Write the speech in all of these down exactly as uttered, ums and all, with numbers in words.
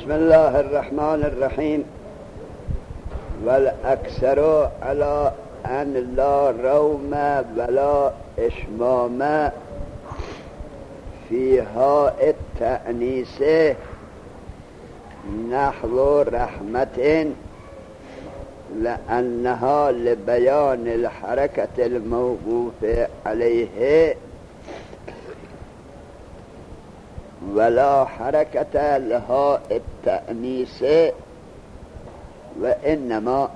بسم الله الرحمن الرحيم. والأكثر على أن لا روم ولا إشمام في هاء التأنيث نحو رحمة، لأنها لبيان الحركة الموقوف عليه، ولا حركة لها التأنيث، وإنما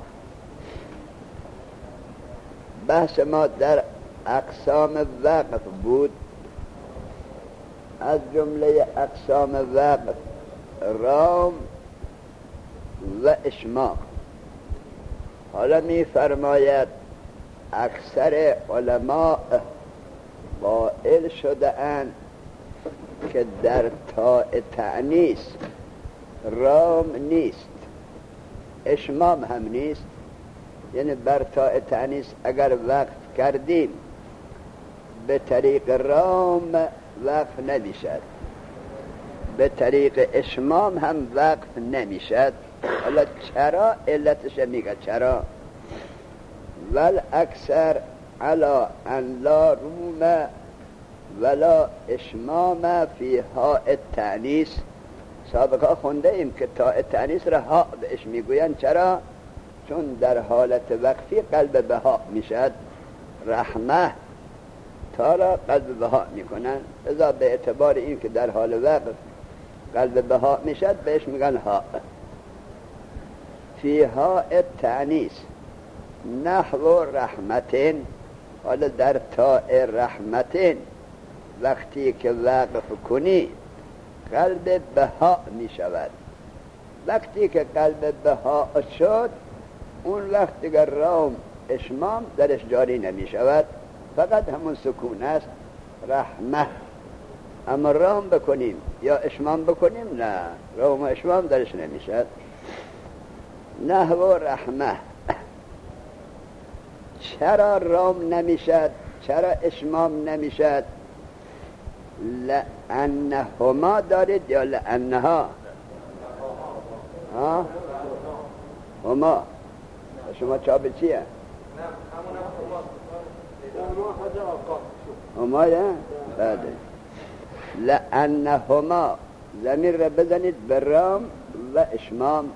بحث ما در اقسام وقف بود. از جمله اقسام وقف رام و اشمام. حالا می فرماید اکثر علماء قائل شده اند که در تاء تأنیث رام نیست، اشمام هم نیست. یعنی بر تاء تأنیث اگر وقف کردیم به طریق رام وقف نمیشد، به طریق اشمام هم وقف نمیشد. حالا چرا؟ علتش میگه چرا. ول اکثر علی ان لا روم ولا اشمام فی هاء التأنیث. سابقا خونده ایم که تاء تأنیث را ها بهش میگوین. چرا؟ چون در حالت وقفی قلب به ها میشد. رحمه تا را قلب به ها میکنن، لذا به اعتبار این که در حال وقف قلب به ها میشد بهش میگن ها. فی هاء التأنیث نحو رحمتین. حالا در تاء رحمتین وقتی که وقف کنی قلب به ها می شود. وقتی که قلب به ها شد اون وقت دیگر رام اشمام درش جاری نمی شود، فقط همون سکون است. رحمه. اما رام بکنیم یا اشمام بکنیم نه، رام و اشمام درش نمی شود. نحو رحمه. چرا رام نمی شد؟ چرا اشمام نمی شد؟ لأنهما دارید یا لأنها؟ ها؟ هما. شما چاپ چیه؟ هما یا؟ بله. لأنهما ضمیر را بزنید به رام و اشمام.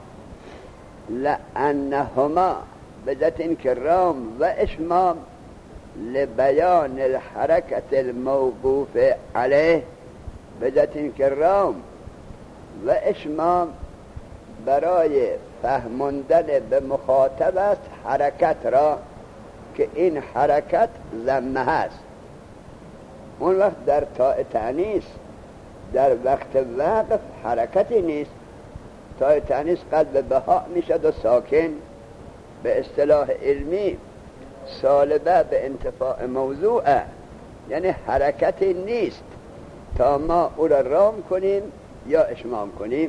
لأنهما بجت این که رام و اشمام لبیان الحرکت الموقوف علیه، بجت این که رام و اشمام برای فهموندن به مخاطب است حرکت را که این حرکت ضمه هست. اون وقت در تاء تأنیث در وقت وقف حرکتی نیست. تاء تأنیث قلب به ها میشد و ساکن. به اصطلاح علمی سالبه به انتفاع موضوعه، یعنی حرکتی نیست تا ما او را رام کنیم یا اشمام کنیم.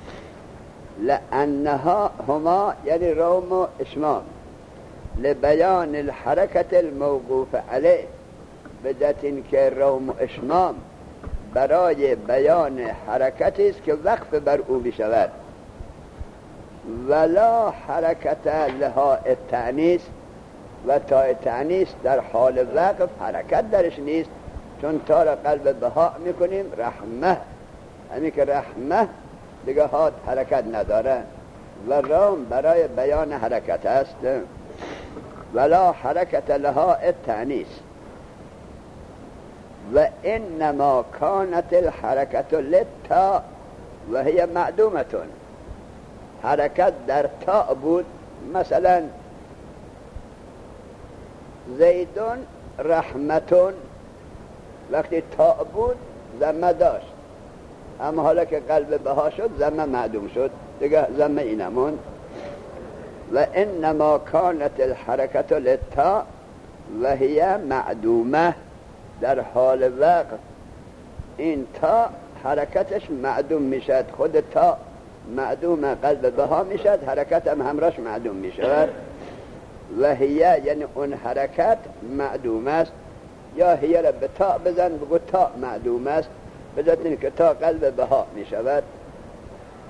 لأنها هما یعنی رام و اشمام لبیان الحرکت الموقوف علیه، بجت این که رام و اشمام برای بیان حرکتی است که وقف بر او بشود. ولا حرکت لها التأنیث، و تا تأنیث در حال وقف حرکت درش نیست، چون تا را قلب به ها میکنیم رحمه. همین که رحمه دیگه ها حرکت نداره و رام برای بیان حرکت است. ولا حرکت لها التأنیث و انما کانت الحرکت للتاء و هی معدومتون. حرکت در تاء بود. مثلا زیدون رحمتون وقتی تاء بود ضمه داشت، اما حالا که قلب بها شد ضمه معدوم شد دیگه ضمه اینمون. و انما کانت الحرکت للتاء و هی معدومه. در حال وقت این تا حرکتش معدوم میشد. خود تا معدومه قلب بها میشد، حرکت هم همراش معدوم میشود. و هی یعنی اون حرکت معدوم است. یا هی را به تا بزن بگو تا معدوم است، بذات این که تا قلب بها می شود.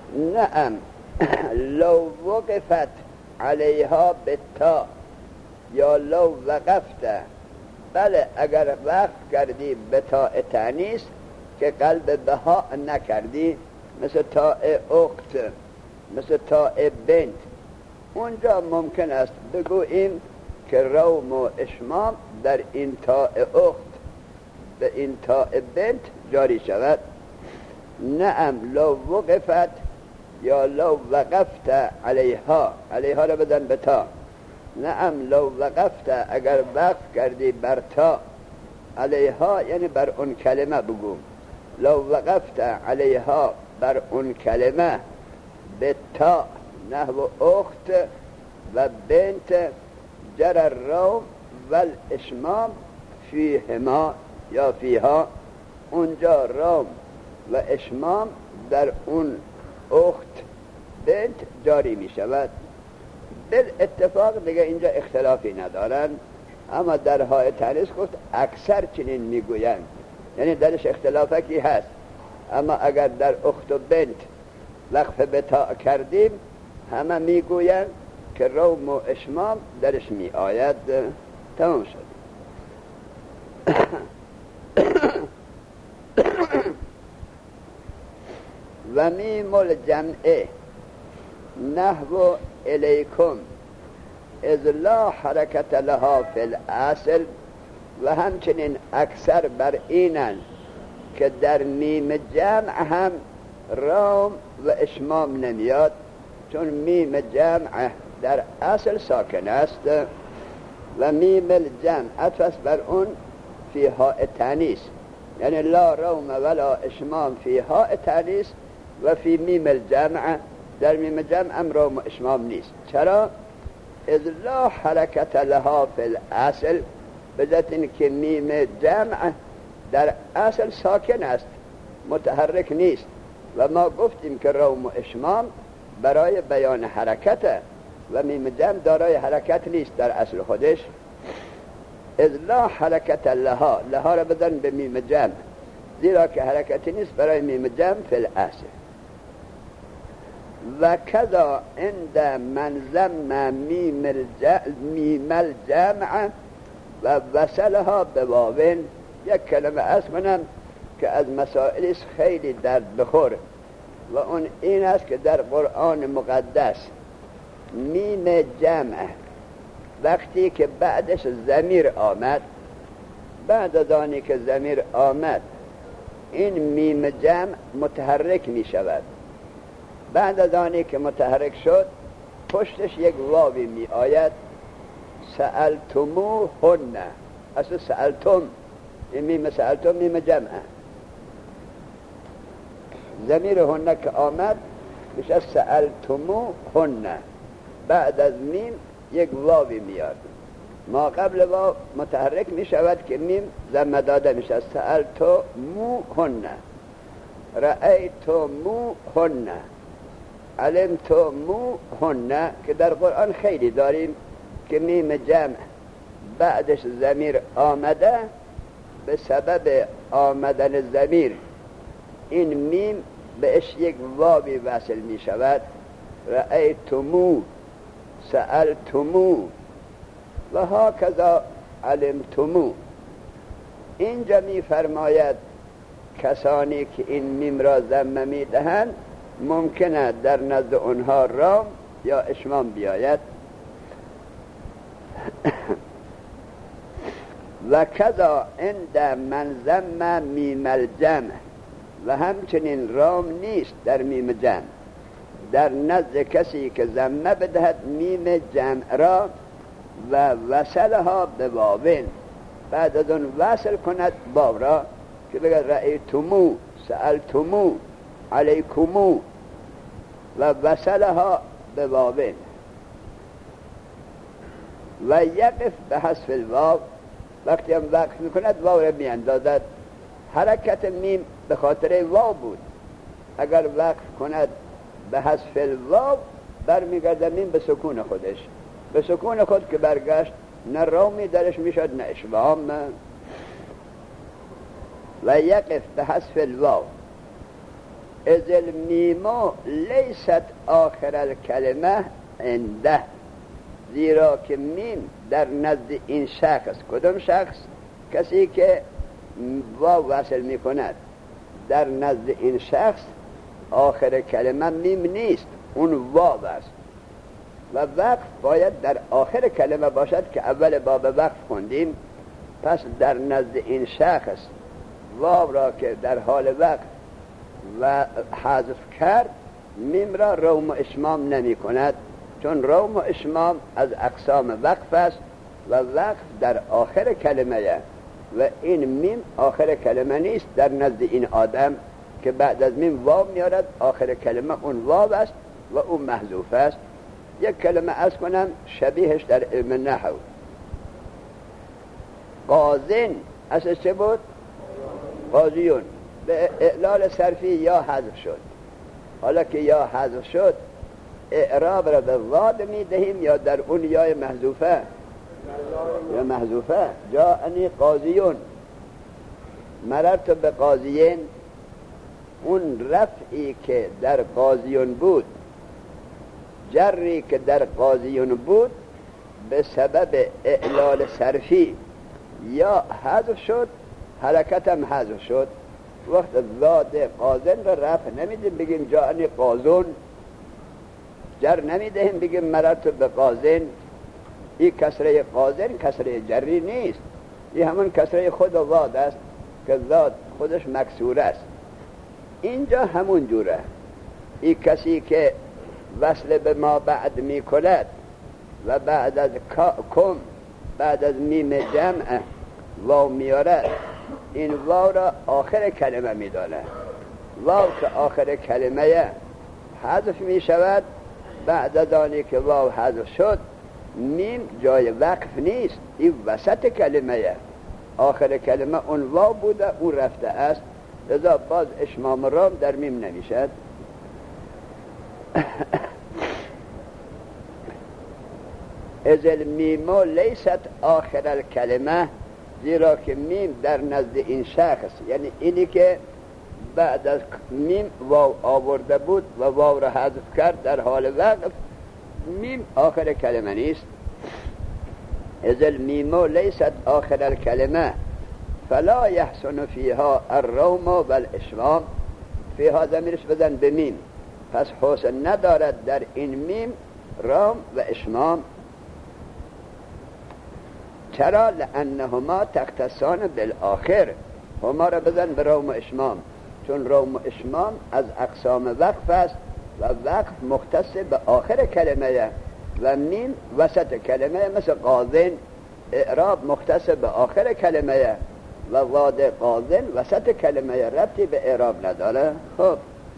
نعم لو وقفت علیها بالتا یا لو وقفت، بله اگر وقف کردی به تاء تانیث که قلب بها نکردی، مثل تاء اخت، مثل تاء بنت، اونجا ممکن است بگوییم که روم و اشمام در این تاء اخت به این تاء بنت جاری شود. نعم لو وقفت یا لو وقفت علیها، علیها را بدن به تا. نعم لو وقفت اگر وقف کردی بر تا، علیها یعنی بر اون کلمه بگو، لو وقفت علیها بر اون کلمه به تا نحو اخت و بنت، جر الروم و الاشمام فیهما یا فیها، اونجا روم و اشمام در اون اخت بنت جاری می شود. بالاتفاق دیگه اینجا اختلافی ندارن، اما در های تانیث گفت اکثر چنین می گویند، یعنی درش اختلافکی هست، اما اگر در اخت و بنت وقف به تا کردیم همه می گویند که روم و اشمام درش می آید. تمام شد. و میم الجمع نحو الیکم اذ لا حرکت لها فی الاصل، و همچنین اکثر بر اینن که در میم جمع هم روم و اشمام نمیاد، چون میم جمع در اصل ساکن است. و میم الجمع عطف بر اون فی ها تانیث، یعنی لا روم ولا اشمام فی ها تانیث، و فی میم الجمع در میم جمع هم روم و اشمام نیست. چرا؟ اذ لا حرکت لها فی الاصل، بذات این که میم جمع در اصل ساکن است، متحرک نیست، و ما گفتیم که روم و اشمام برای بیان حرکت و میم جمع دارای حرکت نیست در اصل خودش. اذ لا حرکت لها، لها را بدن به میم جمع، زیرا که حرکتی نیست برای میم جمع فی الاصل. و کذا عند من ضم میم الجمع, میم الجمع و وصلها به واوین. یک کلمه از منم که از مسائل خیلی درد بخور، و اون این است که در قرآن مقدس میم جمع وقتی که بعدش ضمیر آمد، بعد از آنی که ضمیر آمد این میم جمع متحرک می شود. بعد از آنی که متحرک شد پشتش یک واوی می آید، سألتمو هن، اصلا سألتم، این میم سألتم میم جمعه، ضمیر هن که آمد میشه سألتمو هن، بعد از میم یک واوی میاد، ما قبل واو متحرک می شود که میم ضمه داده میشه، سألتمو هن، رأیتمو هن، علمتمو هن، که در قرآن خیلی داریم که میم جمع بعدش ضمیر آمده، به سبب آمدن ضمیر این میم بهش یک واوی وصل می شود، رأیتمو، سألتمو و هاکذا علمتمو. اینجا می فرماید کسانی که این میم را ضمه می دهند ممکنه در نزد اونها رام یا اشمام بیاید. و کذا عند من ضم میم الجمع، و همچنین رام نیست در میم جمع در نزد کسی که ضمه بدهد میم جمع را و وصلها به واوین، بعد از اون وصل کند واو را، که بگه رأیتمو، سألتمو، علیکمو، و وصلها به واوین. و یقف به حذف الواو، وقتی هم وقف میکند واو را میاندازد. حرکت میم به خاطر واو بود، اگر وقف کند به حذف الواو برمیگرده میم به سکون خودش، به سکون خود که برگشت نه رومی درش میشد نه اشمام. و یقف به حذف الواو از المیمو لیست آخر الکلمه عنده، زیرا که میم در نزد این شخص، کدام شخص؟ کسی که واو وصل می کند، در نزد این شخص آخر کلمه میم نیست، اون واو است و وقف باید در آخر کلمه باشد که اول باب وقف خوندیم. پس در نزد این شخص واو را که در حال وقف و حذف کرد، میم را روم و اشمام نمی کند، چون روم و اشمام از اقسام وقف است و وقف در آخر کلمه و این میم آخر کلمه نیست در نزد این آدم که بعد از میم واو میارد، آخر کلمه اون واو است و اون محذوف است. یک کلمه از کنم شبیهش در علم نحو، قاضین اصلا چه بود؟ قاضیون. به اعلال صرفی یا حذف شد، حالا که یا حذف شد اعراب را به واد می دهیم یا در اون یا محذوفه یا محذوفه. جاءنی قاضیون، مررت به قاضیین، اون رفعی که در قاضیون بود، جری که در قاضیون بود، به سبب اعلال صرفی یا حذف شد، حرکت هم حذف شد. وقت زاد قاضن را رفع نمیدیم بگیم جاءنی قاضون، جر نمیدهیم بگیم مررت به قاضن. این کسره قاضن کسره جری نیست، این همون کسره خود زاد است که زاد خودش مکسور است. اینجا همون جوره، این کسی که وصل به ما بعد می کند و بعد از کم بعد از میم جمع واو میارد، این واو را آخر کلمه می دانه. واو که آخر کلمه حذف می شود، بعد از آنی که واو حذف شد میم جای وقف نیست، این وسط کلمه، آخر کلمه اون واو بوده، اون رفته است، لذا باز اشمام رام در میم نمیشد. از المیمو لیست آخر الکلمه، زیرا که میم در نزد این شخص، یعنی اینی که بعد از میم واو آورده بود و واو را حذف کرد در حال وقف، میم آخر کلمه نیست. از المیمو لیست آخر الکلمه فلا یحسن فیها الروم و الاشمام، فیها ضمیرش بزن به میم، پس حسن ندارد در این میم رام و اشمام. چرا؟ لانهما تختصان بالآخر، هما را بزن به روم و اشمام، چون روم و اشمام از اقسام وقف است و وقف مختص به آخر کلمه و میم وسط کلمه، مثل قاضن اعراب مختص به آخر کلمه و واد قاضن وسط کلمه، ربطی به اعراب نداره. خب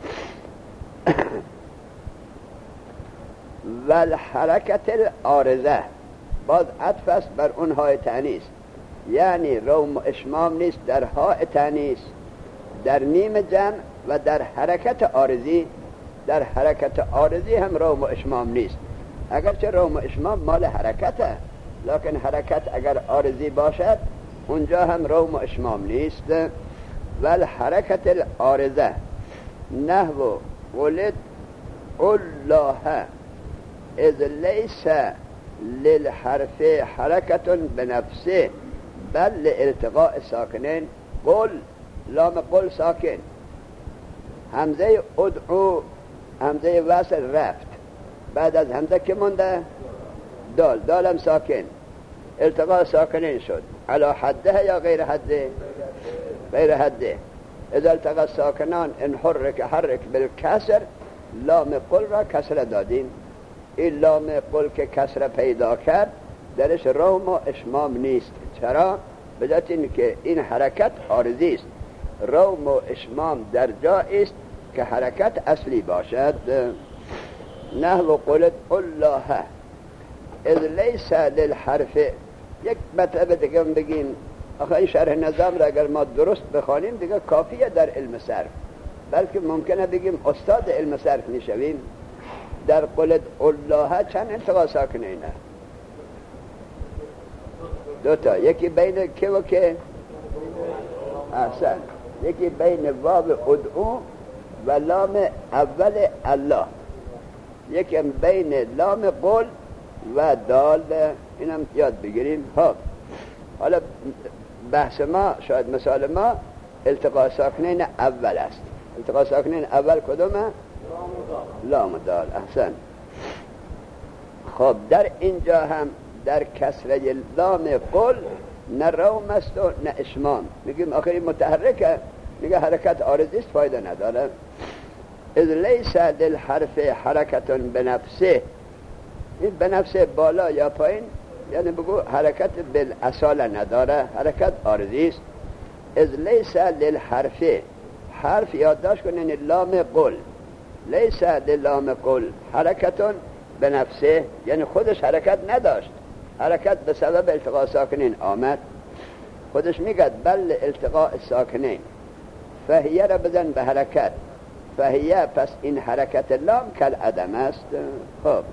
والحرکت العارضه، باز عطف است بر اون های تانیث، یعنی روم و اشمام نیست در های تانیث، در میم جمع و در حرکت عارضی. در حرکت عارضی هم روم و اشمام نیست، اگرچه روم و اشمام مال حرکته، لکن حرکت اگر عارضی باشد اونجا هم روم و اشمام نیست. والحرکت العارضه نحو ولد الله اذ لیس للحرف حرکت بنفسه بل لالتقاء ساکنین. قل، لام قل ساکن، همزه ادعو همزه وصل رفت، بعد از همزه که مونده؟ دال، دالم ساکن، التقاء ساکنین شد. علی حده یا غیر حده؟ غیر حده. اذا التقاء ساکنان ان حرک حرک بالکسر، لام قل را کسر دادیم. این لام قل که کسر پیدا کرد درش روم و اشمام نیست. چرا؟ بذات این که این حرکت عارضی است، روم و اشمام در جایی است که حرکت اصلی باشد. نحو قلت الله اذ لیس للحرف. یک مطلب دیگه بگیم، آخه این شرح نظام را اگر ما درست بخوانیم دیگه کافیه در علم صرف، بلکه ممکنه بگیم استاد علم صرف میشویم. در قلت الله چند التقاء ساکنینه؟ دوتا، یکی بین که و که؟ احسن. یکی بین واو ادعو و لام اول الله، یکم بین لام قل و دال، اینم یاد بگیریم. ها حالا بحث ما، شاید مثال ما التقاء ساکنین اول است. التقاء ساکنین اول کدومه؟ لام و دال. احسن. خب در اینجا هم در کسره لام قل نه روم است و نه اشمام. میگیم آخری متحرکه، میگه حرکت عارضی است، فایده نداره. اذ لیس للحرف حرکت بنفسه، این بنفسه بالا یا پایین، یعنی بگو حرکت بالاصاله نداره، حرکت عارضی است. اذ لیس للحرف، حرف یادداشت کنین لام قل، لیس للام قل حرکت بنفسه، یعنی خودش حرکت نداشت، حرکت به سبب التقاء ساکنین آمد. خودش میگه بل التقاء ساکنین، فهیه را بزن به حرکت، فهیه، پس این حرکت لام کل عدم است. خب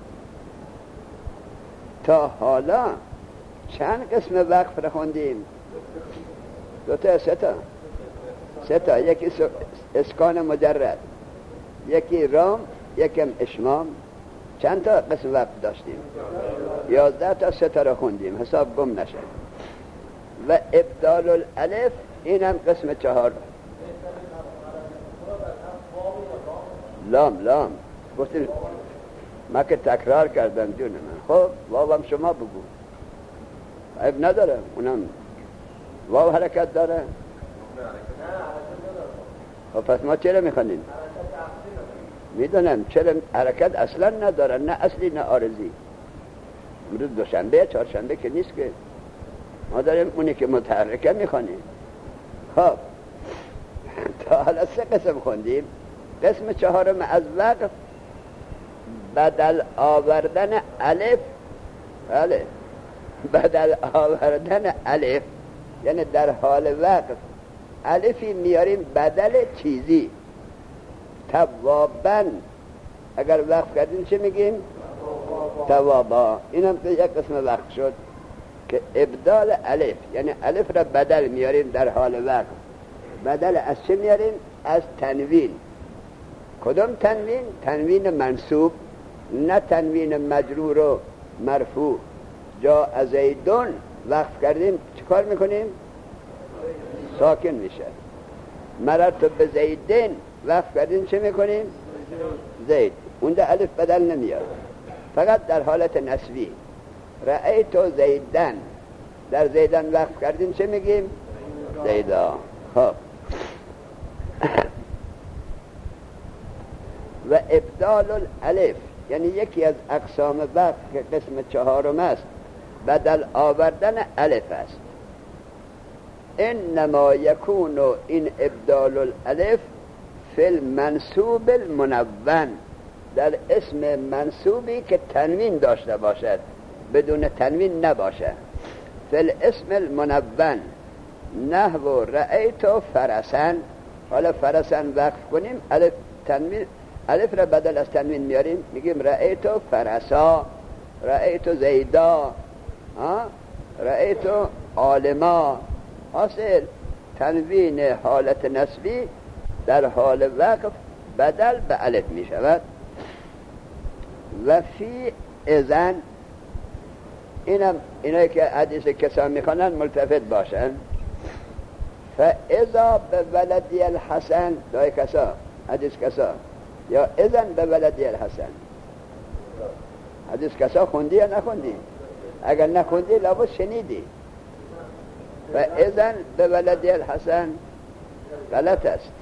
تا حالا چند قسم وقف را خوندیم؟ دو تا سه تا سه تا یکی اسکان مجرد، یکی رام، یکم اشمام. چند تا قسم وقف داشتیم؟ یازده تا سه تا را خوندیم، حساب گم نشه. و ابدال الالف، اینم قسم چهار. لام لام گفتیم ما که تکرار کردم جون من. خب واو شما بگو، عیب نداره، اونم واو حرکت داره. خب پس ما چرا میخوانیم؟ میدونم چرا حرکت اصلا نداره، نه اصلی نه عارضی. امروز دوشنبه چهارشنبه که نیست که، ما داریم اونی که متحرکه میخوانیم. خب تا حالا سه قسم خوندیم. قسم چهارم از وقف بدل آوردن الف. بله، بدل آوردن الف یعنی در حال وقف الفی میاریم بدل چیزی. توابن اگر وقف کردیم چه میگیم؟ توابا. اینم یک قسم وقف شد که ابدال الف، یعنی الف را بدل میاریم در حال وقف. بدل از چه میاریم؟ از تنوین. کدام تنوین؟ تنوین منصوب، نه تنوین مجرور و مرفوع. جا از زیدون وقف کردیم چه کار میکنیم؟ ساکن میشه. مررت به زیدین وقف کردیم چه میکنیم؟ زید. اونجا الف بدل نمیاد، فقط در حالت نسبی. رأیتو زیدن، در زیدن وقف کردیم چه میگیم؟ زیدا. خب و ابدال الالف یعنی یکی از اقسام وقف که قسم چهارم است، بدل آوردن الف است. انما یکون این ابدال الالف فی المنصوب المنون، در اسم منصوبی که تنوین داشته باشد، بدون تنوین نباشه. فی الاسم المنون نحو رأیتو فرسن. حالا فرسن وقف کنیم، الف تنوین، الف را بدل از تنوین میاریم، میگیم رأیتو فرسا، رأیتو زیدا، رأیتو عالما. حاصل تنوین حالت نسبی در حال وقف بدل به الف می شود. و فی اذن، اینم اینایی که حدیث کسا میخوانن ملتفت باشن. فاذا به ولدی الحسن، دای کسا حدیث کسا، یا اذن به ولدی الحسن. حدیث کسا خوندی یا نخوندی؟ اگر نخوندی لابد شنیدی. فاذن به ولدی الحسن غلط است.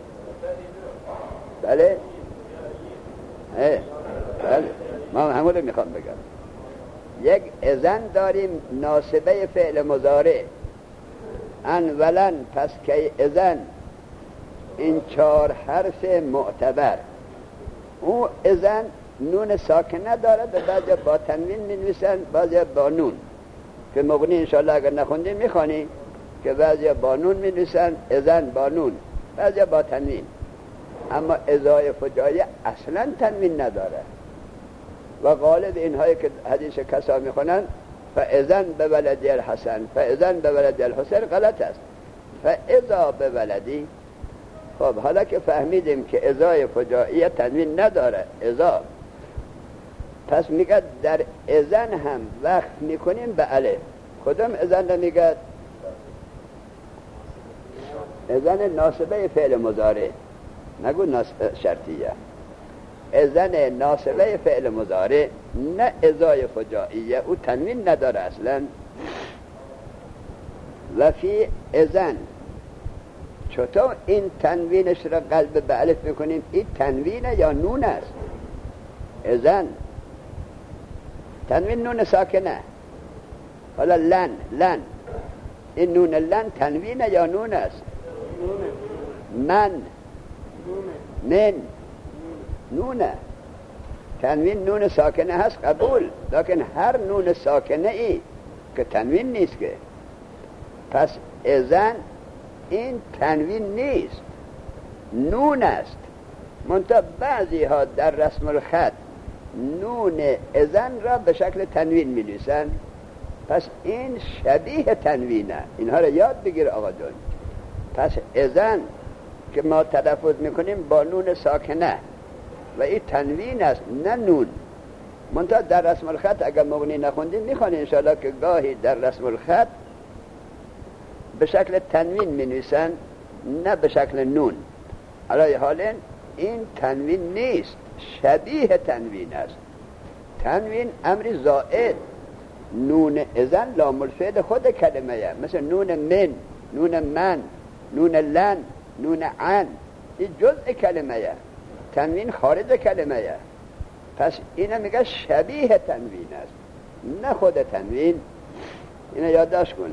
بله بله ما همون رو میخوام بگم. یک اذن داریم ناصبه فعل مضارع، انولن، پس که اذن، این چهار حرف معتبر. اون اذن نون ساکنه دارد و بعضی با تنوین می نویسن، بعضی با نون، که مغنی انشاءالله اگر نخوندی میخوانی که بعضی با نون می نویسن، اذن با نون، بعضی با تنوین. اما ازای فجایه اصلا تنوین نداره و غالب اینهایی که حدیث کسا میخونن فاذن به ولدی الحسن، فاذن به ولدی الحسن غلط است. فاذا به ولدی، خب حالا که فهمیدیم که ازای فجائیه تنوین نداره ازا، پس میگه در ازن هم وقت میکنیم به الف. کدام ازن نمیگه؟ ازن ناصبه فعل مضارع، نگو ناصبه شرطیه. ازن ناصبه فعل مضارع، نه ازای فجائیه، او تنوین نداره اصلا. و فی ازن چطور این تنوینش را قلب به الف میکنیم؟ این تنوینه یا نون است؟ ازن تنوین نون ساکنه. حالا لن لن این نون لن تنوینه یا نون است؟ من من نونه. تنوین نون ساکنه هست قبول، لیکن هر نون ساکنه ای که تنوین نیست که. پس ازن این تنوین نیست، نون است. منتها بعضی ها در رسم الخط نون ازن را به شکل تنوین می نویسن. پس این شبیه تنوینه. اینها را یاد بگیر آقا جون. پس ازن که ما تلفظ میکنیم با نون ساکنه و این تنوین است نه نون. منتها در رسم الخط اگر مغنی نخوندیم میخوانیم انشاءالله که گاهی در رسم الخط به شکل تنوین می نویسن نه به شکل نون. علی حال این تنوین نیست، شبیه تنوین است. تنوین امری زائد. نون ازن لام الفعل خود کلمه ایه، مثل نون من، نون من، نون لن، نون عن، این جزء کلمه ایه، تنوین خارج کلمه ایه. پس اینه میگه شبیه تنوین است نه خود تنوین. اینه یادداشت کن.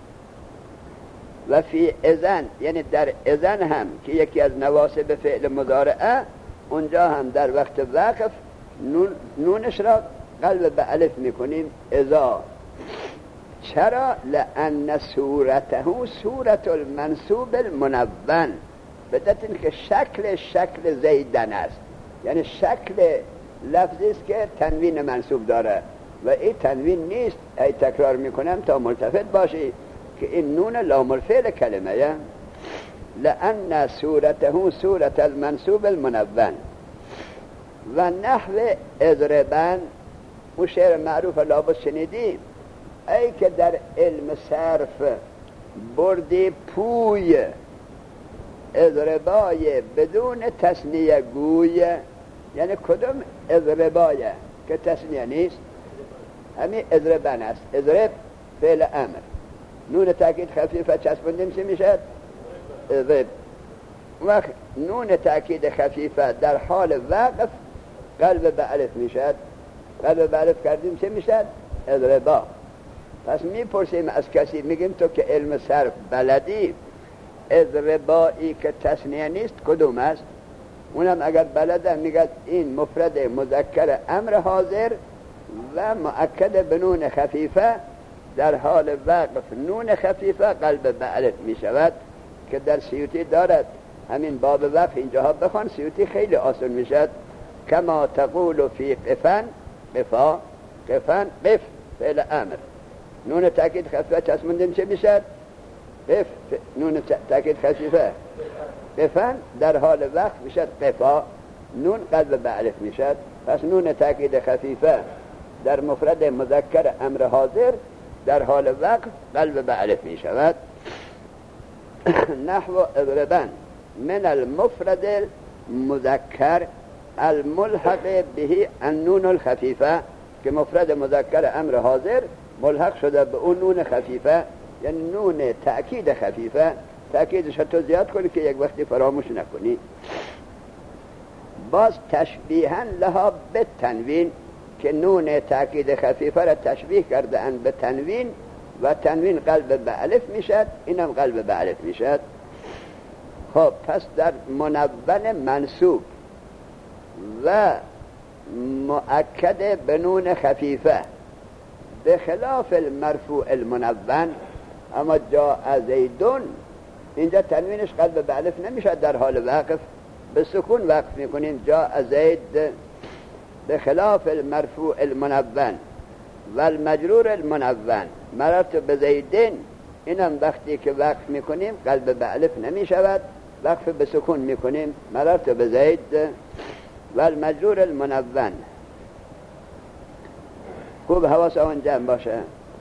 و فی ازن یعنی در ازن هم که یکی از نواصب فعل مضارعه، اونجا هم در وقت وقف نون نونش را قلب به الف میکنیم ازا. چرا؟ لأن صورته صورت المنصوب المنون، بدت این که شکل شکل زیدن است، یعنی شکل لفظی است که تنوین منصوب داره و این تنوین نیست. ای تکرار میکنم تا ملتفت باشی که این نون لام الفعل کلمه. لأن صورته صورت المنصوب المنون. و نحو اضربن، اون شعر معروف لابد شنیدیم. ای که در علم صرف بردی پوی اضربای بدون تثنیه گوی، یعنی کدوم اضربایه که تثنیه نیست؟ همین اضربن است. اضرب فعل امر، نون تاکید خفیفه چسبوندیم چی میشه؟ اضرب. وقت نون تاکید خفیفه در حال وقف قلب به الف میشد، قلب به الف کردیم چه میشد؟ اضربا. پس میپرسیم از کسی، میگیم تو که علم صرف بلدی، اضربایی که تثنیه نیست کدوم است؟ اونم اگر بلده میگه این مفرد مذکر امر حاضر و مؤکد به نون خفیفه، در حال وقف نون خفیفه قلب به الف میشود که در سیوطی دارد. همین باب وقف اینجاها بخوان، سیوطی خیلی آسان میشد. کما تقول فی قفن، قفا قفن قف فعل امر، نون تاکید خفیفه چسبوندیم چه میشد؟ قف. نون تاکید خفیفه قفن در حال وقت میشد قفا، نون قلب به الف میشد. پس نون تاکید خفیفه در مفرد مذکر امر حاضر در حال وقت قلب به الف میشود. نحو اضربن من المفرد مذکر الملحق به النون الخفیفه، که مفرد مذکر امر حاضر ملحق شده به اون نون خفیفه، یعنی نون تأکید خفیفه. تأکیدش تو زیاد کنی که یک وقتی فراموش نکنی. باز تشبیها لها به تنوین، که نون تأکید خفیفه را تشبیه کرده اند به تنوین و تنوین قلب به الف میشد، اینم قلب به الف میشد. خب پس در منون منصوب و مؤکد به نون خفیفه به خلاف المرفوع المنون، اما جاء زیدون اینجا تنوینش قلب به الف نمیشد، در حال وقف به سکون وقف میکنیم. جاء زید به خلاف المرفوع المنون و المجرور المنون مررت به زیدین، اینم وقتی که وقف میکنیم قلب به الف نمیشود، وقف به سکون میکنیم، مررت به زید. و المجرور المنون، خوب حواس آن جمع باشه.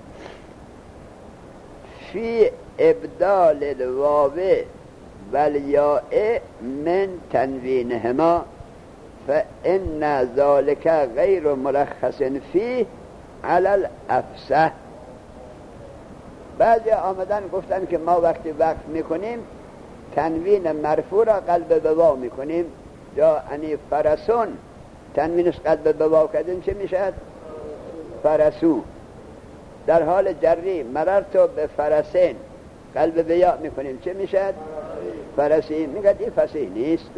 فی ابدال الواو و الیاء من تنوینهما فان ذلك غیر مرخص فیه علی الافصح. بعضی آمدن گفتن که ما وقتی وقف میکنیم تنوین مرفوع را قلب به واو میکنیم. جا انی فرسون تنوینش قلب به واو کردیم چه میشد؟ فرسو. در حال جری مررتو به فرسین قلب به یا میکنیم چه میشد؟ فرسی. میگه این فصیح نیست.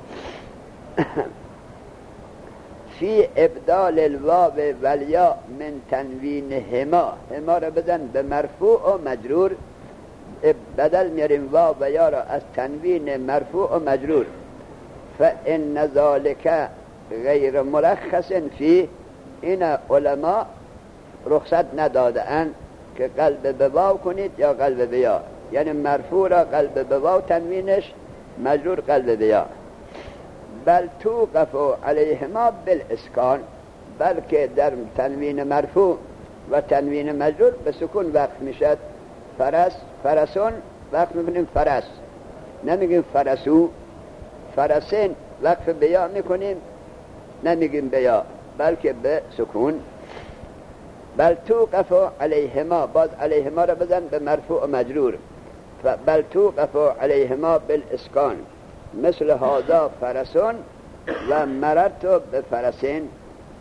فی ابدال الواو و الیا من تنوین هما، هما را بدن به مرفوع و مجرور، بدل میاریم واو و یا را از تنوین مرفوع و مجرور. فان ذلک غیر مرخص فی، این علما رخصت نداده اند که قلب به واو کنید یا قلب به یا، یعنی مرفوع را قلب به واو تنوینش، مجرور قلب به یا. بل توقف علیهما بالاسکان، بلکه در تنوین مرفوع و تنوین مجرور به سکون وقف میشد. فرس، فرسون وقف میکنیم فرس، نمیگیم فرسو. فرسین وقف به یا میکنیم، نمیگیم به یا بلکه به سکون. بل توقف علیهما، باز علیهما را بزن به مرفوع و مجرور. بل توقف علیهما بالاسکان مثل هذا فرسون و مررت به فرسین.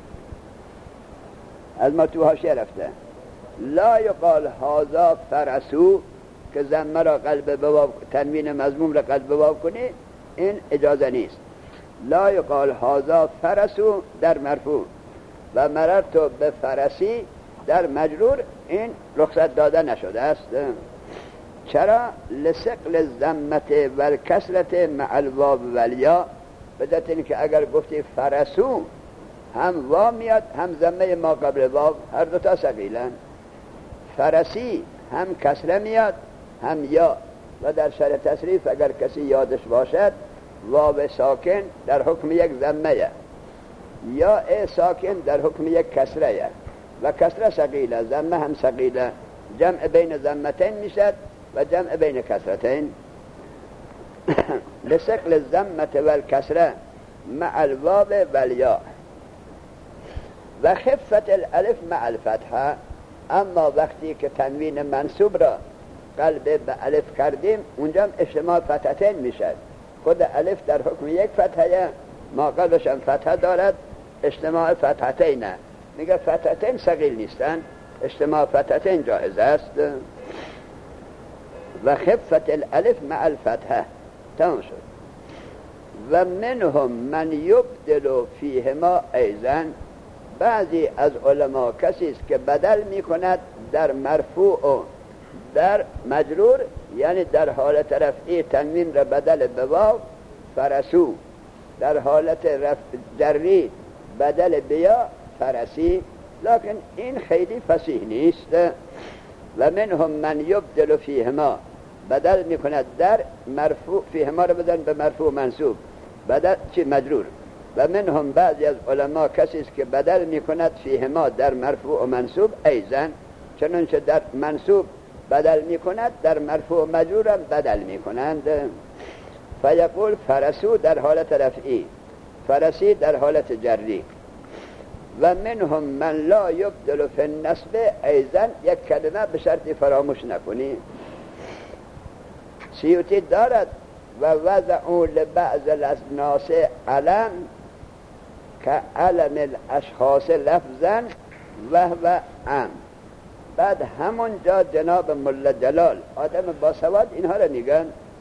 از ما تو حاشیه رفته لا یقال هذا فرسو که ضمه را قلب به واو، تنوین مضموم را قلب به واو کنی، این اجازه نیست. لا یقال هذا فرسو در مرفوع و مررت به فرسی در مجرور، این رخصت داده نشده است. چرا؟ لثقل الضمه و الکسره مع الواو و الیا، بدت این که اگر گفتی فرسو هم واو میاد هم ضمه ما قبل واو، هر دوتا ثقیلن. فرسی هم کسره میاد هم یا، و در شرح تصریف اگر کسی یادش باشد واو ساکن در حکم یک ضمه یا ای ساکن در حکم یک کسره، و کسره ثقیله، ضمه هم ثقیله، جمع بین ضمتین میشد و جمع بین کسرتین. لثقل الضمه و الکسره مع الواو و الیا و خفت الالف مع الفتحه. اما وقتی که تنوین منصوب را قلب به الف کردیم اونجا اجتماع فتحتین میشد. خود الف در حکم یک فتحه، ما قبلش هم فتحه دارد، اجتماع فتحتین نه، میگه فتحتین ثقیل نیستن، اجتماع فتحتین جایز است. و خفت الالف مع الفتحه تمام شد. و منهم من یبدل فیهما ایضا، بعضی از علما کسی است که بدل میکند در مرفوع و در مجرور، یعنی در حالت رفعی تنوین را بدل به واو فرسو، در حالت رفع جری بدل به یا فرسی، لکن این خیلی فصیح نیست. و منهم من یبدل فیهما، بدل میکند در مرفوع، فیهما را بدل به مرفوع منصوب بدل چی مجرور. و منهم بعضی از علما کسی است که بدل میکند فیهما در مرفوع و منصوب ایضا، چنانچه در منصوب بدل میکند در مرفوع و مجرور هم بدل میکنند. فیقول فرسو در حالت رفعی، فرسی در حالت جری. و منهم من لا یبدل فی النصب ایضا، یک کلمه به شرطی فراموش نکنی. سیوطی دارد و وضعوا لبعض الاجناس علم که علم الاشخاص لفظا و هو عام. بعد همونجا جناب ملا جلال آدم باسواد اینها را میگن.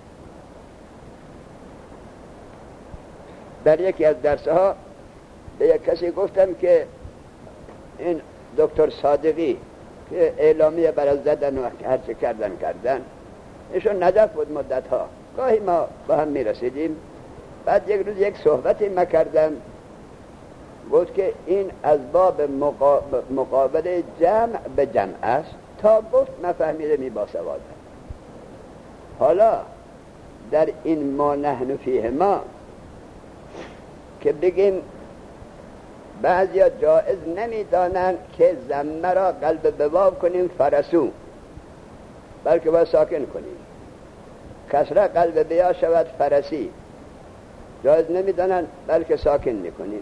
در یکی از درسها به یک کسی گفتم که این دکتر صادقی که اعلامیه برای زدن و هرچه کردن کردن، ایشون نجف بود مدت ها، گاهی ما با هم میرسیدیم. بعد یک روز یک صحبتی ما کردم، بود که این از باب مقابله جمع به جمع است، تا گفت نفهمیده می باسواده. حالا در این ما نحن فیه ما که بگیم بعضیا جایز نمیدانن که ضمه را قلب به واو کنیم فرسو، بلکه باید ساکن کنیم. کسره قلب بیا شود فرسی، جایز نمیدانن بلکه ساکن میکنیم.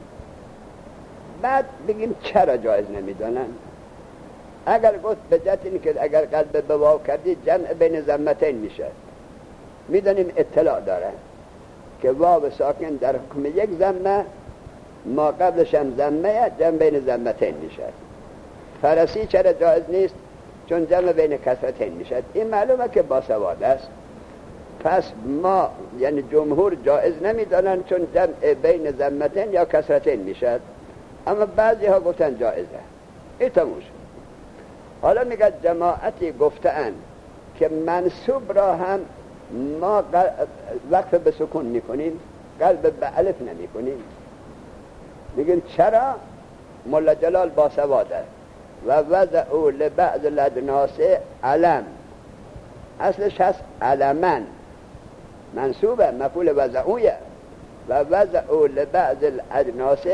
بعد بگیم چرا جایز نمیدانن؟ اگر گفت به جهت این که اگر قلب به واو کردی جمع بین ضمتین میشه، میدانیم اطلاع داره که واو ساکن در حکم یک ضمه، ما قبلش هم ضمه، جمع بین ضمتین میشه. فرسی چرا جایز نیست؟ چون جمع بین کسرتین میشه. این معلومه که باسواد است. پس ما یعنی جمهور جایز نمیدانن چون جمع بین ضمتین یا کسرتین میشه، اما بعضی ها گفتن جایزه. این تموش. حالا میگه جماعتی گفتن که منصوب را هم ما وقف به سکون میکنیم، قلب به الف نمیکنیم. میگن چرا؟ مولا جلال باسواده و وضعوا لبعض الادناس علم، اصلش هست علمن، منصوبه، مفعول وضعویه. و وضعوا لبعض الادناس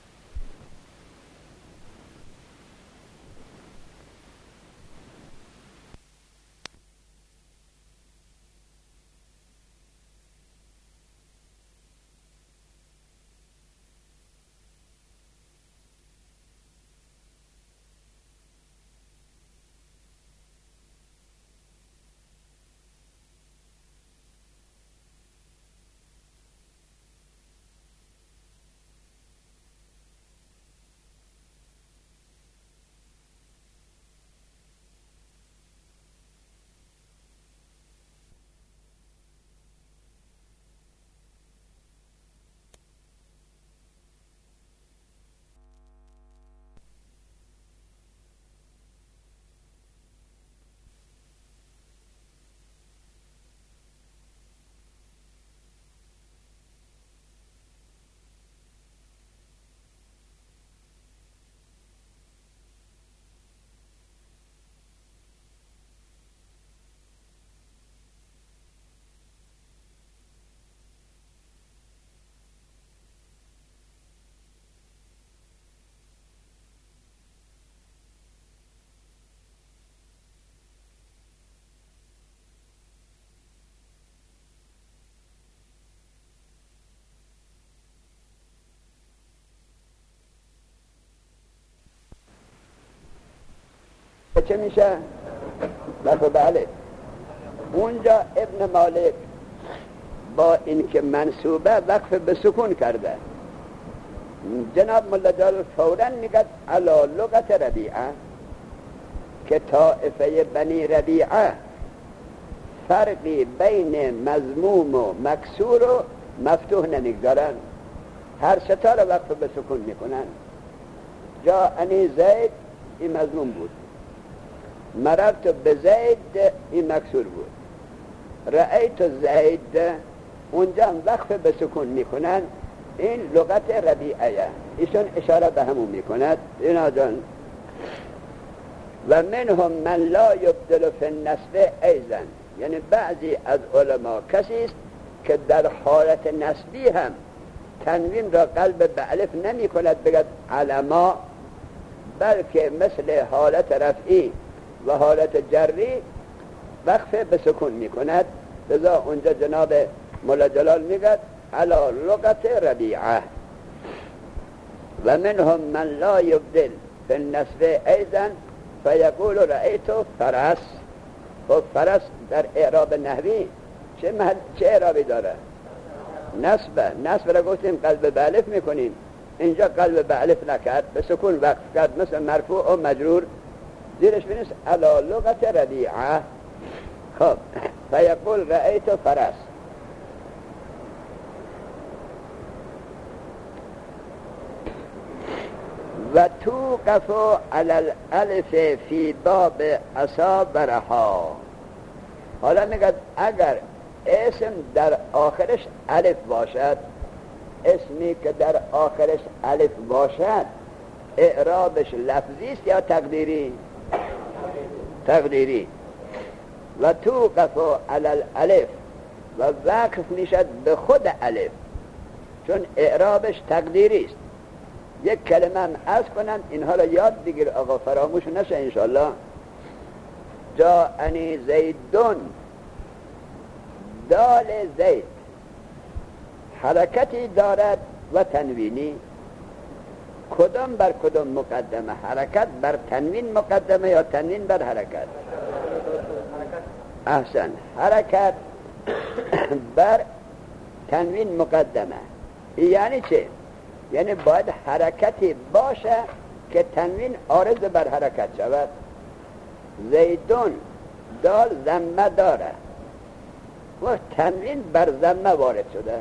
چه میشه؟ وقف به الف. اونجا ابن مالک با اینکه منصوبه وقف به سکون کرده. جناب مولا جلال فوراً میگه علا لغت ربیعه که طائفه بنی ربیعه فرقی بین مضموم و مکسور و مفتوح نمیگذارن، هر ستا رو وقف به سکون میکنن. جاءنی زید این مضموم بود، مررت به زید این مکسور بود، رأیت زید اونجا هم وقف به سکون میکنن. این لغت ربیعه، ایشون اشاره به همون میکند. اینا جان و منهم من لا یبدل فی النصب ایضا، یعنی بعضی از علما کسی است که در حالت نصبی هم تنوین را قلب به الف نمی کند بگد علما، بلکه مثل حالت رفعی و حالت جری وقف به سکون می کند. لذا اونجا جناب مولا جلال میگد علا لغت ربیعه و منهم من لا یبدل فی النصب ایضا فیقول رأیت فرس. خب فرس در اعراب نحوی چه, محل... چه اعرابی داره؟ نصب. نصب را گفتیم قلب به الف میکنیم، اینجا قلب به الف نکرد، به سکون وقف کرد، مثل مرفوع و مجرور زیرش بینست علا لغت ربیعه. خب فیقول رأیت فرس. و توقف علی الالف فی باب اصابرها. حالا میگه اگر اسم در آخرش الف باشد، اسمی که در آخرش الف باشد اعرابش لفظی است یا تقدیری؟ تقدیری. و توقف علی الالف و وقف میشد به خود الف، چون اعرابش تقدیری است. یک کلمه هم عرض کنم اینها را یاد بگیر آقا، فراموش نشه انشالله. جاءنی زیدون، دال زید حرکتی دارد و تنوینی، کدام بر کدام مقدمه؟ حرکت بر تنوین مقدمه یا تنوین بر حرکت؟ احسن، حرکت بر تنوین مقدمه. یعنی چه؟ یعنی باید حرکتی باشه که تنوین عارض بر حرکت شود. زیدون دال ضمه داره و تنوین بر ضمه وارد شده.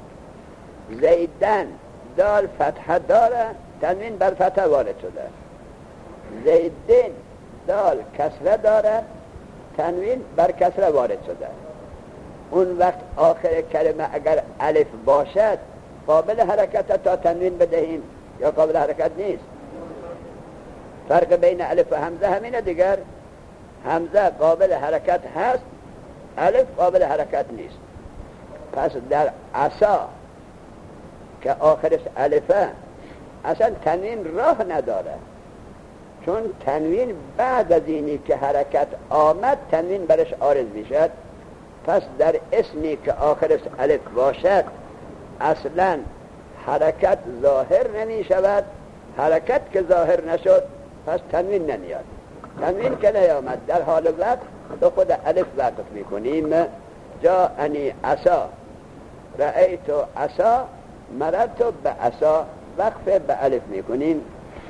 زیدن دال فتحه داره، تنوین بر فتحه وارد شده. زیدین دال کسره داره، تنوین بر کسره وارد شده. اون وقت آخر کلمه اگر الف باشد قابل حرکت تا تنوین بدهیم یا قابل حرکت نیست؟ فرق بین الف و همزه همینه دیگر. همزه قابل حرکت هست، الف قابل حرکت نیست. پس در عصا که آخرش الفه اصلا تنوین راه نداره، چون تنوین بعد از اینی که حرکت آمد تنوین برش عارض میشد. پس در اسمی که آخرش الف باشد اصلا حرکت ظاهر نمی شود. حرکت که ظاهر نشد پس تنوین نمیاد. تنوین که نیامد در حال وقت به خود الف وقف میکنیم. جاءنی عصا، رأیت عصا، مررت به عصا، وقف به الف میکنیم.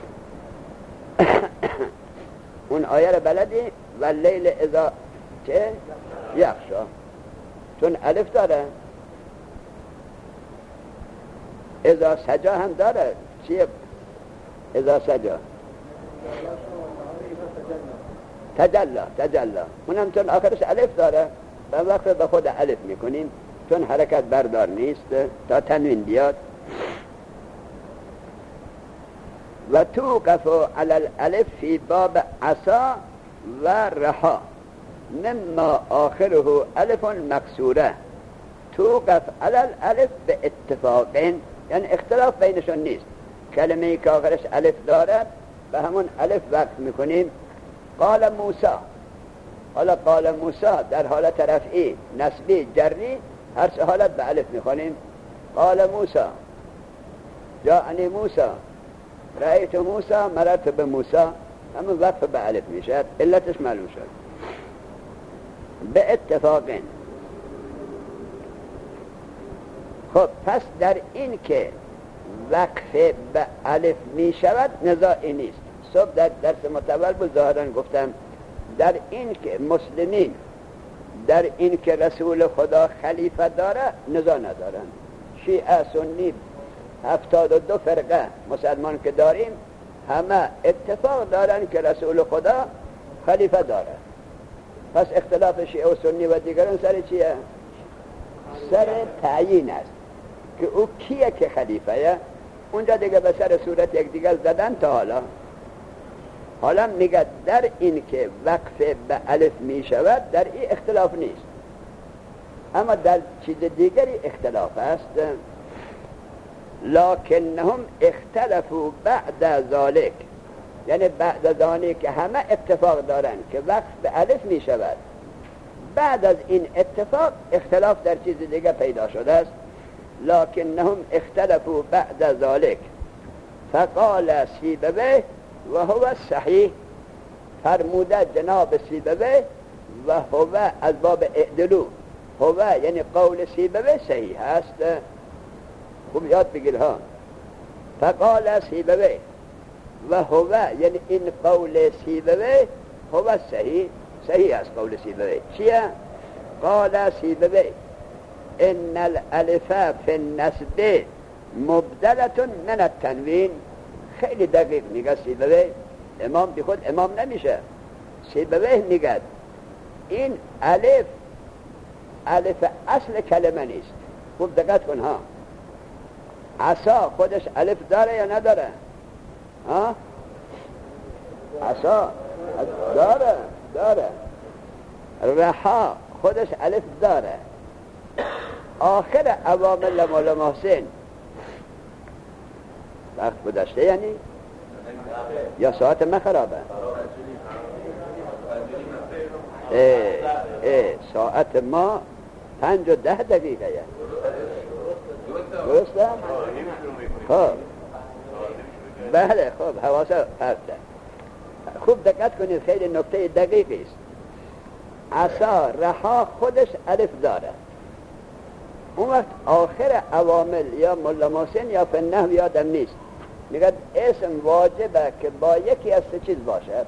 اون آیه رو بلدی؟ و لیل اذا چه؟ یخشا، چون الف داره. اذا سجا هم داره. چیه اذا سجا؟ تجلا، تجلا، اونم چون آخرش الف داره و وقت به خود الف میکنیم چون حرکت بردار نیست تا تنوین بیاد. و توقف علی الالف فی باب عصا و رحا مما آخره الف مکسوره. توقف علی الالف به اتفاقین، یعنی اختلاف بینشون نیست. کلمه ای که آخرش الف دارد به همون الف وقف میکنیم. قال موسی، حالا قال موسی در حالت رفعی، نسبی، جری، هر سه حالت به الف میخونیم. قال موسی، جاءنی موسی، رأیت موسی، مررت به موسی، همون وقف به الف میشد. علتش معلوم شد. به اتفاقین. خب پس در این که وقف به الف می شود نزاعی نیست. صبح در درس متول بود ظاهرا گفتم در این که مسلمین در این که رسول خدا خلیفه داره نزاع ندارن. شیعه، سنی، هفتاد و دو فرقه مسلمان که داریم همه اتفاق دارن که رسول خدا خلیفه داره. پس اختلاف شیعه و سنی و دیگران سر چیه؟ سر تعیین است که او کیه که خلیفه. اونجا دیگه به سر صورت یک دیگر زدن. تا حالا حالا میگه در این که وقف به الف می شود در این اختلاف نیست، اما در چیز دیگری اختلاف است. لکنهم اختلفوا بعد ذالک، یعنی بعد از آنی که همه اتفاق دارن که وقف به الف می شود، بعد از این اتفاق اختلاف در چیز دیگر پیدا شده است. لکنهم اختلفوا بعد ذالک فقال سیبویه و هو صحیح. فرموده جناب سیبویه و هو از باب اعدلو، هو یعنی قول سیبویه صحیح است. خوب یاد بگیر ها. فقال سیبویه و هو یعنی این قول سیبویه هو صحیح، صحیح است قول سیبویه. چیه؟ قال سیبویه ان الالف فی النسب مبدلة من التنوین. خیلی دقیق میگه سیبویه. امام بی خود امام نمیشه. سیبویه میگه این الف الف اصل کلمه نیست. خوب دقت کن ها. عصا خودش الف داره یا نداره؟ ها؟ عصا داره، داره. رحا خودش الف داره. آخر عوامل مولا محسن وقت گذشته یعنی یا ساعت ما خرابه؟ اه اه ساعت ما پنج و ده دقیقه یه درسته؟ خب بله خب حواسه پرده خوب دقت کنید خیلی نکته دقیقی است. عصا رها خودش الف داره. اون وقت آخر عوامل یا مولا محسن یا فنه یادم نیست میگه اسم واجبه که با یکی از سه چیز باشد،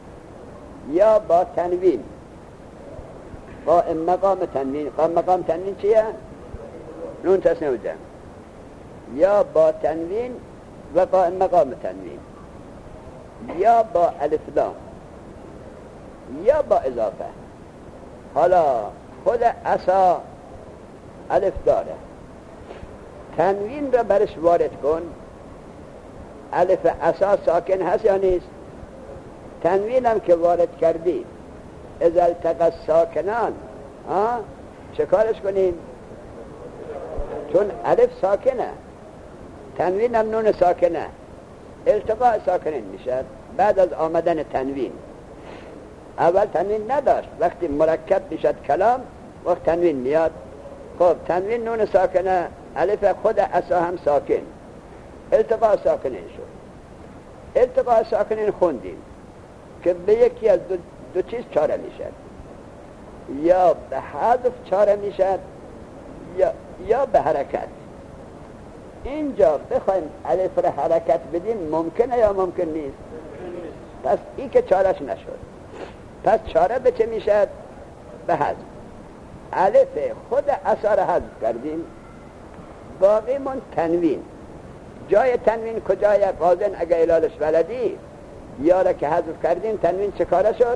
یا با تنوین قائم مقام تنوین. قائم مقام تنوین چیه؟ نون تسنیه و جمع. یا با تنوین و قائم مقام تنوین، یا با الف لام، یا با اضافه. حالا خود عصا الف داره، تنوین را برش وارد کن. الف عصا ساکن هست یا نیست؟ تنوین هم که وارد کردی اذا التقى الساکنان چه کارش کنیم؟ چون الف ساکنه، تنوین هم نون ساکنه، التقاء ساکنین میشد. بعد از آمدن تنوین، اول تنوین نداشت، وقتی مرکب میشد کلام وقت تنوین میاد. خب تنوین نون ساکنه، الف خود عصا هم ساکن، التقاء ساکنین شد. التقاء ساکنین خوندیم که به یکی از دو, دو چیز چاره میشد، یا به حذف چاره میشد یا یا به حرکت. اینجا بخوایم الف را حرکت بدیم ممکنه یا ممکن نیست؟ پس این که چارش نشد، پس چاره به چه میشد؟ به حذف. الف خود عصا را حذف کردیم، باقی من تنوین. جای تنوین کجای قاضن اگه علالش بلدی یا را که حذف کردیم تنوین چه کاره شد؟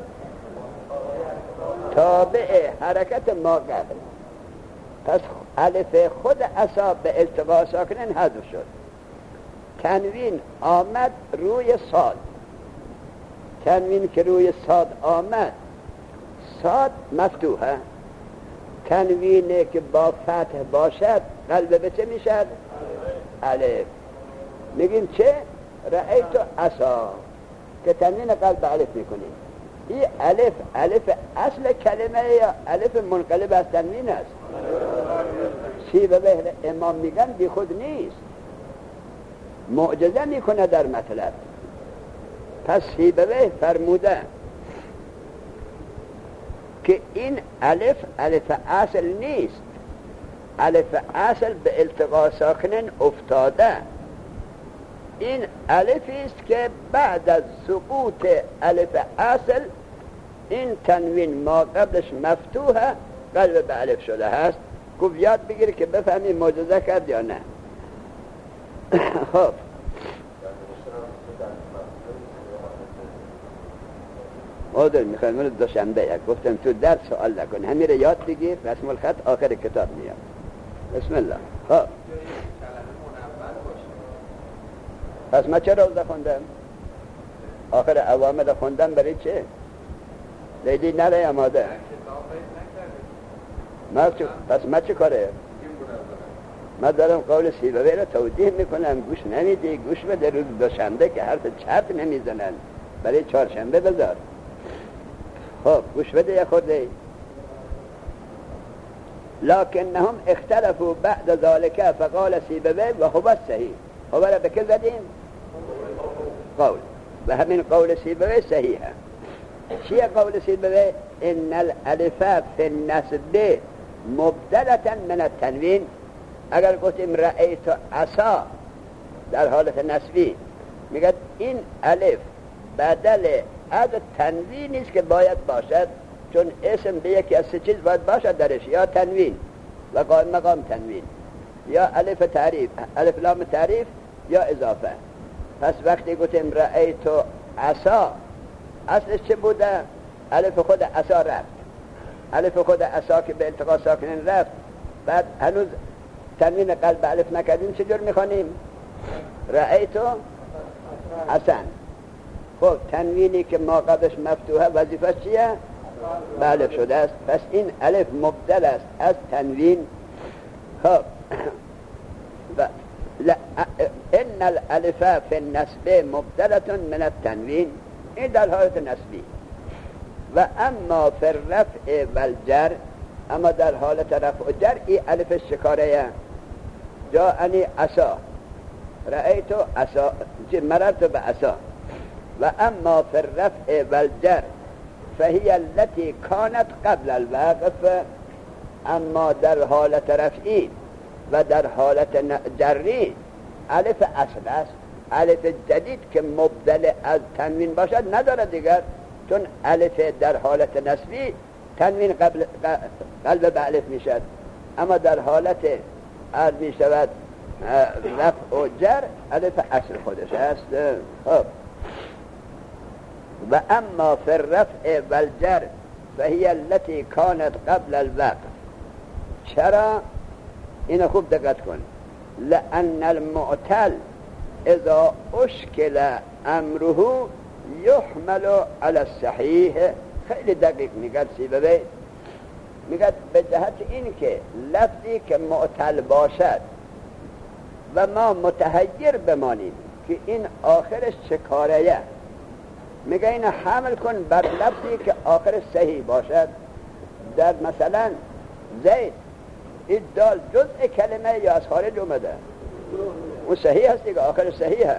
تابع حرکت ما قبل. پس الف خود عصا به التقاء ساکنین حذف شد. تنوین آمد روی صاد. تنوین که روی صاد آمد، صاد مفتوحه، تنوینه که با فتح باشد قلب به چه میشد؟ الف. میگیم چه؟ رأیتو عصا که تنوین قلب الف میکنیم. این الف الف اصل کلمه یا الف منقلب از تنوین است؟ سیبویه امام میگن بی خود نیست، معجزه میکنه در مطلب. پس سیبویه فرموده که این الف الف اصل نیست، الف اصل به التقاء ساکنین افتاده. این الفی است که بعد از سقوط الف اصل این تنوین ما قبلش مفتوحه قلب به الف شده هست. گفت یاد بگیری که بفهمی معجزه کرد یا نه. خب مادر میخوایم من دوشنبه یک گفتم تو درس سوال نکن، همین رو یاد بگیر، رسم الخط آخر کتاب میاد. بسم الله. خب پس ما چه روزه خوندم؟ آخر عوامل خوندم برای چه؟ لیدی نره یا ماده؟ ما چه؟ پس ما چه کاره؟ ما دارم قول سیبویه رو توضیح میکنم، گوش نمیدی، گوش بده. روز دوشنبه که حرف چپ نمیزنن، برای چهارشنبه بذار. خب گوش بده یا خورده. لکنهم اختلفوا بعد ذلك فقال سیبویه و هو صحیح. هو را به که زدیم؟ قول. و همین قول سیبویه صحیحه. چیه قول سیبویه؟ ان الالف فی النسب مبدلة من التنوین. اگر گفتیم رأیت عصا در حالت نسبی، میگه این الف بدل از تنوین است که باید باشد، چون اسم به یکی از سه چیز باید باشد درش، یا تنوین و قائم مقام تنوین، یا الف تعریف، الف لام تعریف، یا اضافه. پس وقتی گفتیم رأیت عصا اصلش چه بوده؟ الف خود عصا رفت، الف خود عصا که به التقاء ساکنین رفت، بعد هنوز تنوین قلب الف نکردیم، چجور میخوانیم؟ رأیتو حسن. خب تنوینی که ما قبلش مفتوحه وظیفه چیه؟ به الف شده است. پس این الف مبدل است از تنوین خب و لا ان الالف فی النسب مبدلة من التنوین، این در حالت نسبی. و اما فی الرفع و الجر، اما در حالت رفع و جر ای الف شکاره جاءنی عصا، رأیت عصا، مررت بعصا. و اما فی الرفع و الجر فهی التي كانت قبل الوقف، اما در حالت رفعی و در حالت جری الف اصل است. الف جدید که مبدل از تنوین باشد نداره دیگر، چون الف در حالت نسبی تنوین قبل قلب به الف میشد، اما در حالت عرض میشود رفع و جر الف اصل خودش است. خب و اما فی الرفع و الجر فهی التي كانت قبل الوقف. چرا؟ اینو خوب دقت کن. لأن المعتل اذا اشکل امره یحمل على الصحیح. خیلی دقیق میگد سیبوی، میگد به جهت این که لفظی که معتل باشد و ما متحیر بمانیم که این آخرش چه کاریه، میگه اینو حمل کن بر لفظی که آخرش صحیح باشد. در مثلا زید، این دال جزء کلمه یا از خارج اومده، اون صحیح هستی که آخرش صحیحه.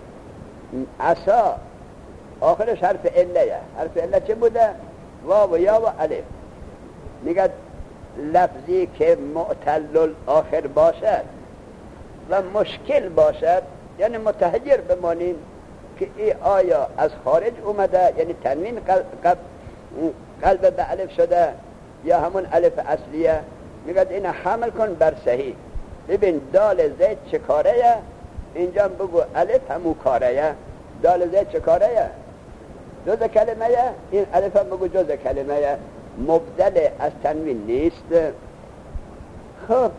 عصا آخرش حرف عله، حرف عله چه بوده؟ واو و یا و الف. میگه لفظی که معتل آخر باشد و مشکل باشد، یعنی متحیر بمانیم که ای آیا از خارج اومده، یعنی تنوین قلب, قلب به الف شده یا همون الف اصلیه، میگه این حمل کن بر صحیح. ببین دال زید چه کاره، اینجا بگو الف همون کاره. دال زید چه کاره؟ جز کلمه، این الف هم بگو جز کلمه، مبدل از تنوین نیست. خب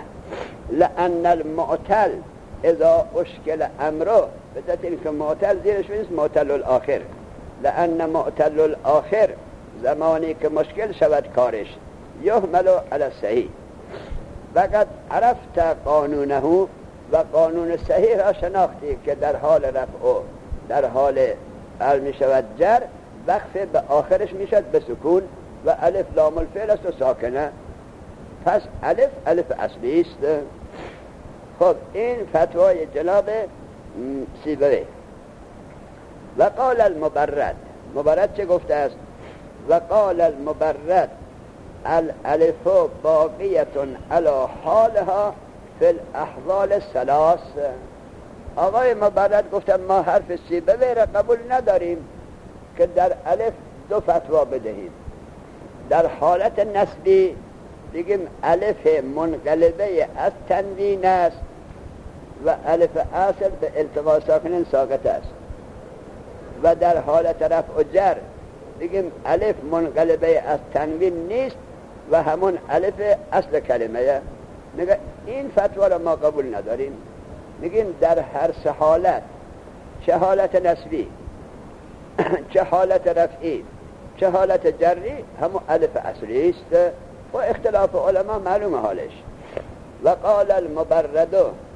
لأن المعتل اذا اشکل امره، بدت این که معتل زیرش نیست معتل الاخر. لأن معتل الاخر زمانی که مشکل شود کارش یحمل علی الصحیح. وقد عرفت قانونه، و قانون صحیح را شناختی که در حال رفع و در حال ال می شود جر وقف به آخرش می شود به سکون و الف لام الفعل است و ساکنه، پس الف الف اصلی است. خب این فتوای جناب سیبوی. و قال المبرد، مبرد چه گفته است؟ و قال المبرد الالف باقیه علی حالها فی الاحوال الثلاث. آقای مبرد گفتن ما حرف سیبوی را قبول نداریم که در الف دو فتوا بدهیم. در حالت نسبی دیگیم الف منقلبه از تنوین است و الف اصل به التقاء ساکنین ساقط است. و در حالت رفع و جر دیگیم الف منقلبه از تنوین نیست و همون الف اصل کلمه. میگه این فتوا را ما قبول نداریم. میگیم در هر سه حالت، چه حالت نسبی، چه حالت رفعی، چه حالت جری، همون الف اصلی است و اختلاف علما معلوم حالش. و قال المبرد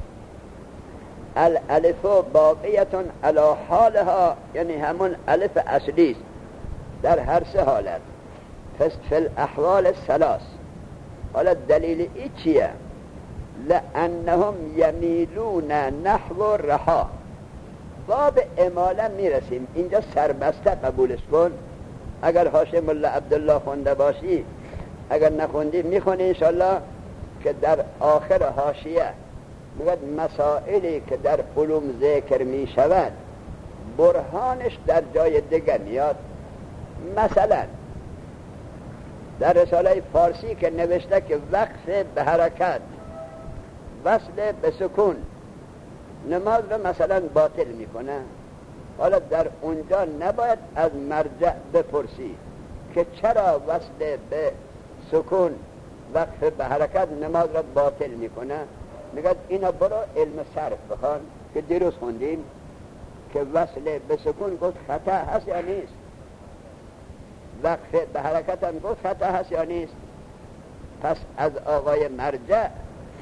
الالف باقیه علی حالها، یعنی همون الف اصلی است در هر سه حالت. پس فی الاحوال الثلاث. حالا دلیل ای چیه؟ لأنهم یمیلون نحو رها. باب اماله میرسیم، اینجا سربسته قبولش کن. اگر حاشیه ملا عبدالله خونده باشی، اگر نخوندی میخونی انشالله که در آخر حاشیه میگه مسائلی که در علوم ذکر میشود برهانش در جای دیگه میاد. مثلا در رساله فارسی که نوشته که وقف به حرکت وصل به سکون نماز رو مثلا باطل میکنه. حالا در اونجا نباید از مرجع بپرسی که چرا وصل به سکون وقف به حرکت نماز رو باطل میکنه. میگه اینا برو علم صرف بخوان که دیروز خوندیم که وصل به سکون گفت خطا هست یا نیست، وقف به حرکت هم گفت خطا هست یا نیست. پس از آقای مرجع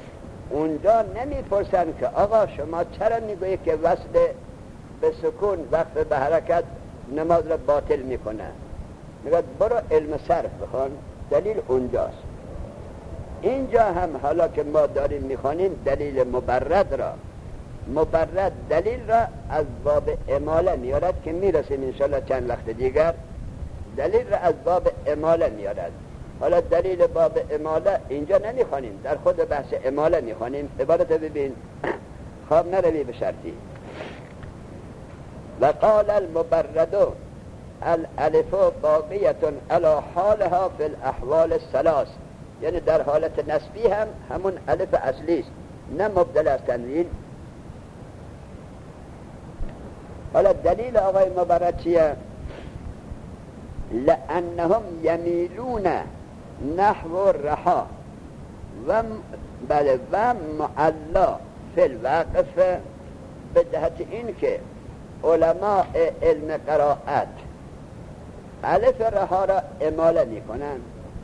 اونجا نمیپرسن که آقا شما چرا میگویی که وصل به سکون وقف به حرکت نماز را باطل میکنه؟ میگه برو علم صرف بخوان، دلیل اونجاست. اینجا هم حالا که ما داریم میخوانیم دلیل مبرد را، مبرد دلیل را از باب اماله میارد که میرسیم انشاءالله چند وقت دیگر. دلیل را از باب اماله میارد. حالا دلیل باب اماله اینجا نمیخوانیم، در خود بحث اماله میخوانیم. عبارت ببین، خواب نروی به شرطی. و قال المبرد الالف باقیه علی حالها فی الاحوال الثلاث، یعنی در حالت نسبی هم همون الف اصلی است، نه مبدل از تنوین. حالا دلیل آقای مبرد چیه؟ لأنهم یمیلون نحو رها و بله و معلا فی الوقف، به جهت این که علماء علم قرائت الف رها را اماله می کنند،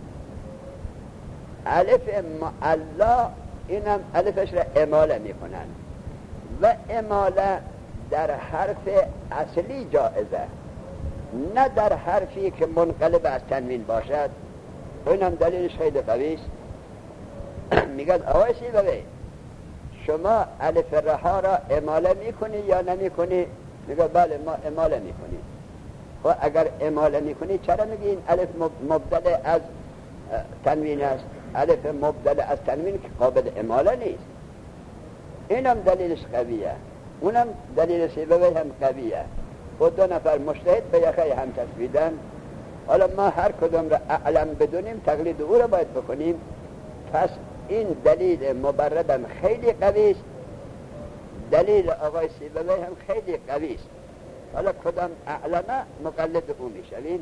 الف معلا اینم الفش را اماله می کنند و اماله در حرف اصلی جائزه، نه در حرفی که منقلب از تنوین باشد. اینم دلیلش خیلی قوی است. میگن آقای سیبوی شما الف رها را اماله میکنی یا نمیکنی؟ میگه بله ما اماله میکنیم. خب اگر اماله میکنی چرا میگی این الف مبدل از تنوین است؟ الف مبدل از تنوین که قابل اماله نیست. اینم دلیلش قویه، اونم دلیل سیبوی هم قویه. و دو نفر مجتهد به یخه هم تصویدن. حالا ما هر کدوم را اعلم بدونیم تقلید او را باید بکنیم. پس این دلیل مبردم خیلی قوی است، دلیل آقای سیبوی هم خیلی قوی است. حالا کدام اعلمه مقلد او میشویم.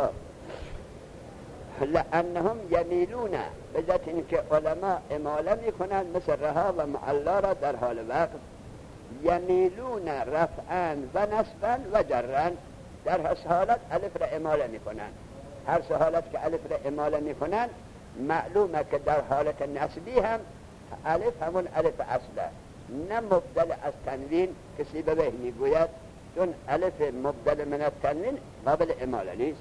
لأنهم یمیلون، به ذات این که علما اماله میکنند مثل رها و معلا را در حال وقت، یمیلون رفعا و نصبا و جرا، در هر حالت الف را اماله میکنند. هر حالت که الف را اماله میکنند معلومه که در حالت نصبی هم الف همون الف اصله، نه مبدل از تنوین کسی به به میگوید، چون الف مبدل من التنوین قابل اماله نیست.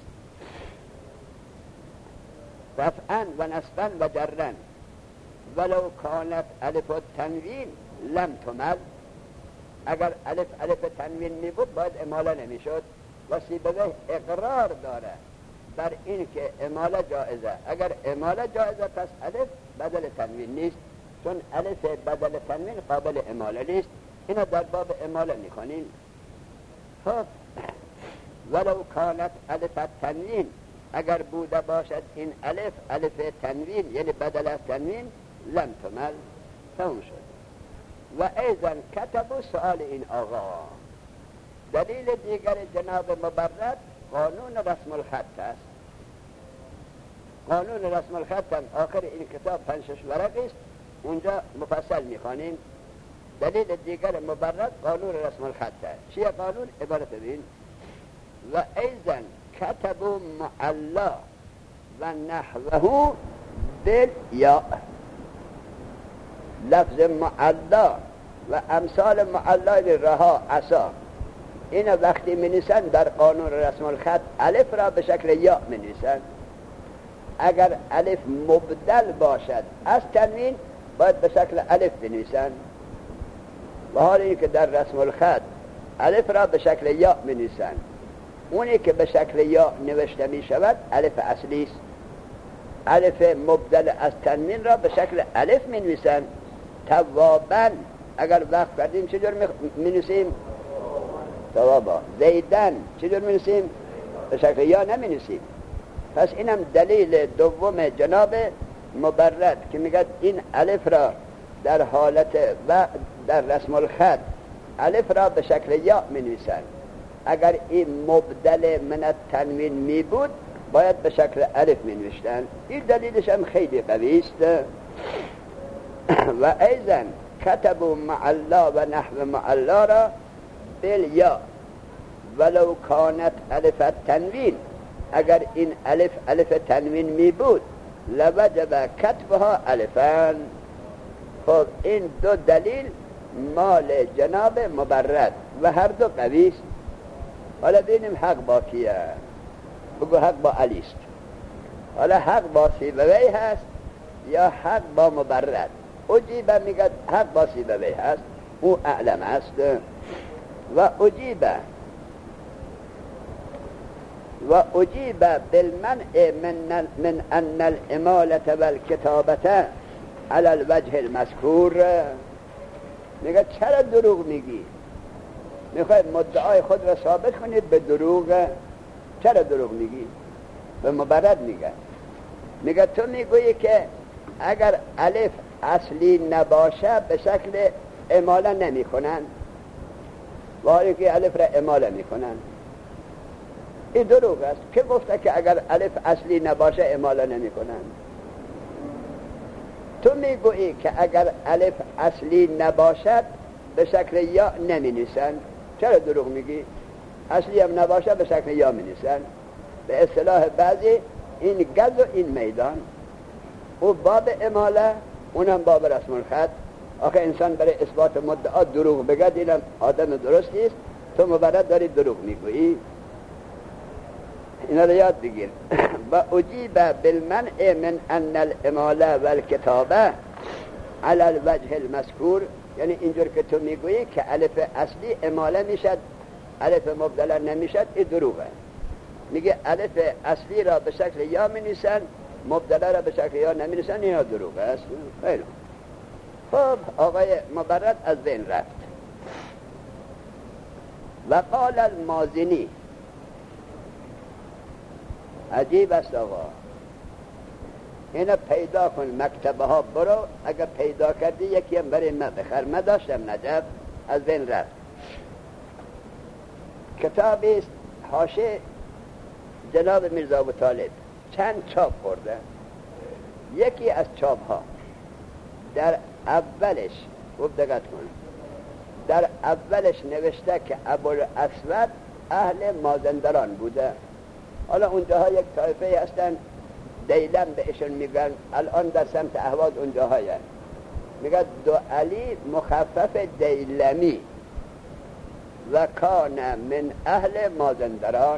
رفعا و نصبا و جرا ولو کانت الف التنوین لم تمل، اگر الف الف تنوین می بود باید اماله نمی شد. و سیبویه اقرار داره بر این که اماله جائزه. اگر اماله جائزه پس الف بدل تنوین نیست، چون الف بدل تنوین قابل اماله نیست. اینا در باب اماله می کنیم. خب ولو کانت الف التنوین، اگر بوده باشد این الف الف تنوین یعنی بدل از تنوین، لم تمل، تمام شد. و ایضا کتب سؤال این آقا، دلیل دیگر جناب مبرد قانون رسم الخط است. قانون رسم الخط هم آخر این کتاب پنج شش ورقی است، اونجا مفصل میخوانیم. دلیل دیگر مبرد قانون رسم الخط است. چیه قانون؟ عبارت بین و ایضا کتب معلا و نحوه بالیا، لفظ معلا و امثال معلا رها عصا، این وقتی می نویسن در قانون رسم الخط الف را به شکل یا می نویسن. اگر الف مبدل باشد از تنوین باید به شکل الف بنویسن، و حالا این که در رسم الخط الف را به شکل یا می نویسن، اونی که به شکل یا نوشته می شود الف اصلی است. الف مبدل از تنوین را به شکل الف می نویسن. توابا اگر وقت کردیم چجور می نویسیم؟ توابا. زیدن چجور می نویسیم؟ به شکل یا نمی نویسیم. پس اینم دلیل دوم جناب مبرد که میگه این الف را در حالت و در رسم الخط الف را به شکل یا می نویسن. اگر این مبدل من التنوین می بود باید به شکل الف می نوشتن. این دلیلش هم خیلی قوی است. و ایضا کتب معلا و نحو معلا را بالیا ولو کانت الف التنوین، اگر این الف الف تنوین می بود لوجب کتبها الفان، خب این دو دلیل مال جناب مبرد و هر دو قوی است. حالا ببینیم حق با کیه. بگو حق با علی است. حالا حق با سیبوی هست یا حق با مبرد؟ اجیبه میگه حق با سیبوی هست، او اعلم است. و اجیبه و اجیبه بالمنع من, من ان الامالة والکتابة على الوجه المذکور. میگه چرا دروغ میگی؟ میخوای مدعای خود را ثابت کنید به دروغ، چرا دروغ میگی؟ به مبرد میگه. میگه تو میگویی که اگر الف اصلی نباشه به شکل اماله نمی کنن، و حالی که الف را اماله میکنن. این دروغ است. که گفته که اگر الف اصلی نباشه اماله نمی کنن؟ تو میگویی که اگر الف اصلی نباشد به شکل یا نمی نیسن. چرا دروغ میگی؟ اصلی هم نباشه به شکل یا می نیسن. به اصطلاح بعضی این گز و این میدان، او باب اماله، اونم باب رسم الخط. آخه انسان برای اثبات مدعا دروغ بگه دیدم آدم درستی است. تو مبرد داری دروغ میگویی. اینا رو یاد بگیر. و اجیب بالمنع من ان الاماله والکتابه علی الوجه المذکور، یعنی اینجور که تو میگویی که الف اصلی اماله میشد الف مبدله نمیشد، این دروغه. میگه الف اصلی را به شکل یا مینیسن، مبدله را به شکل یا نمینیسن، اینا دروغ است. خیلی خب آقای مبرد از بین رفت. و قال المازنی، عجیب است آقا، اینو پیدا کن مکتبه ها برو، اگر پیدا کردی یکی هم برای من بخر. من داشتم نجف، از بین رفت. کتابی است حاشیه جناب میرزا ابوطالب، چند چاپ خورده. یکی از چاپ ها در اولش، خوب دقت کن، در اولش نوشته که ابوالاسود اهل مازندران بوده. حالا اونجاها یک طایفه هستن دیلم بهشون میگن، الان در سمت اهواز اونجاها هستن، میگن دو علی مخفف دیلمی و کان من اهل مازندران.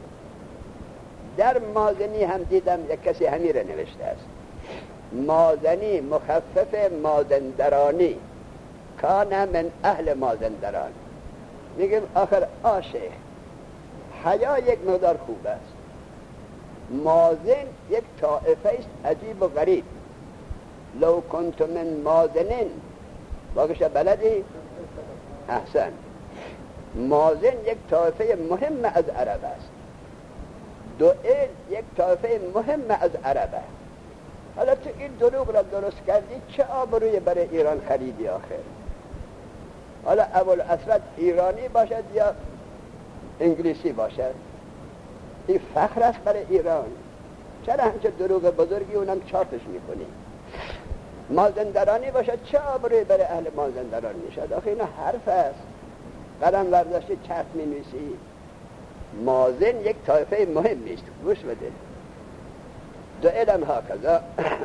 در مازنی هم دیدم یک کسی همین را نوشته است، مازنی مخفف مازندرانی، کان من اهل مازندران. میگم آخر آشه حیا یک مقدار خوب است. مازن یک طائفه است عجیب و غریب. لو کنت من مازنین باقیش بلدی؟ احسن. مازن یک طائفه مهم از عرب است. دوئل یک طایفه مهم از عربه. حالا تو این دروغ را درست کردی، چه آبروی برای ایران خریدی آخر؟ حالا ابوالاسود ایرانی باشد یا انگلیسی باشد، این فخر است برای ایران. چرا همچه دروغ بزرگی اونم چاپش میکنی؟ مازندرانی باشد، چه آبروی برای اهل مازندران میشد؟ آخه اینا حرف است. قدم ورداشتی چرت مینویسی. مازن یک طایفه مهم نیست. گوش بده. دو علم ها کذا.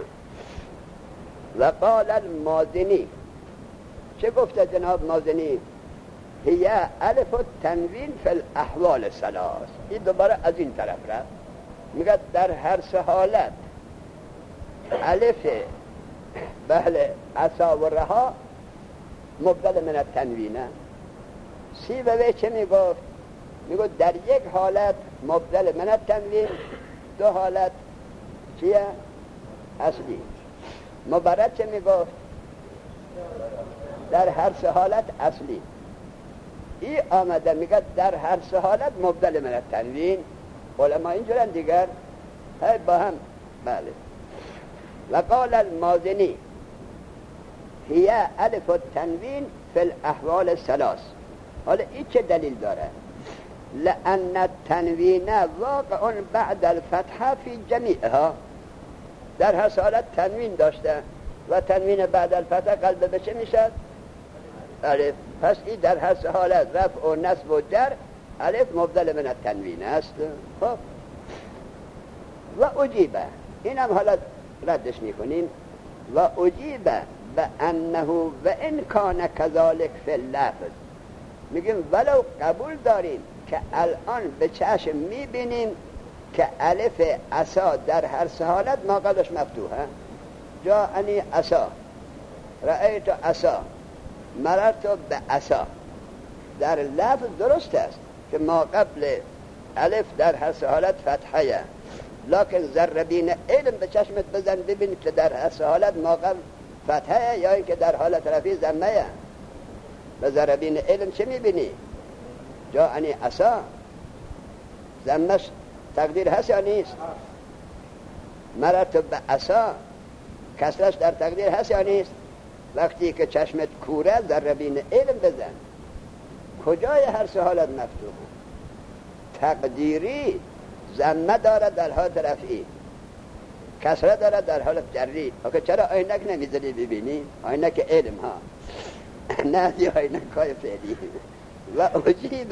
و قال المازنی، چه گفته جناب مازنی؟ هی الف التنوین فی الاحوال ثلاث. این دوباره از این طرف رفت، میگه در هر سه حالت الف بله عصا و رها مبدل من التنوینه. سی و وی چه میگفت؟ میگو در یک حالت مبدل من التنوین، دو حالت چیه؟ اصلی. مبرد چه میگفت؟ در هر سه حالت اصلی. ای آمده میگه در هر سه حالت مبدل من التنوین. علما اینجورن دیگر های با هم. بله. و قال المازنی هی الف التنوین فی الاحوال ثلاث. حالا این چه دلیل داره؟ لأن التنوین واقع بعد الفتحه فی جمیعها. در هر حالت تنوین داشته و تنوین بعد الفتحه قلب به چه میشد؟ الف. پس این در هر حالت رفع و نصب و جر الف مبدل من التنوین است. خب و اجیبه، این هم حالا ردش میکنیم. و اجیبه و انه و ان کان کذالک فی اللفظ، میگیم ولو قبول داریم که الان به چشم میبینیم که الف عصا در هر سه حالت ما قبلش مفتوحه. جاءنی عصا، رأیت عصا، مررت به عصا. در لفظ درست است که ما قبل الف در هر سه حالت فتحه، لکن ذربین علم به چشمت بزن ببین که در هر سه حالت ما قبل فتحه یا اینکه در حالت رفعی ضمه. به ذربین علم چه میبینی؟ جاءنی عصا ضمش تقدیر هست یا نیست؟ مررت به عصا کسرش در تقدیر هست یا نیست؟ وقتی که چشمت کوره ذربین علم بزن کجای هر سه حالت مفتوح؟ تقدیری ضمه داره در حالت رفعی، کسره داره در حالت جری. آخه چرا عینک نمیزنی ببینی؟ عینک علم ها نه دی عینک های فعلی. و عجیبه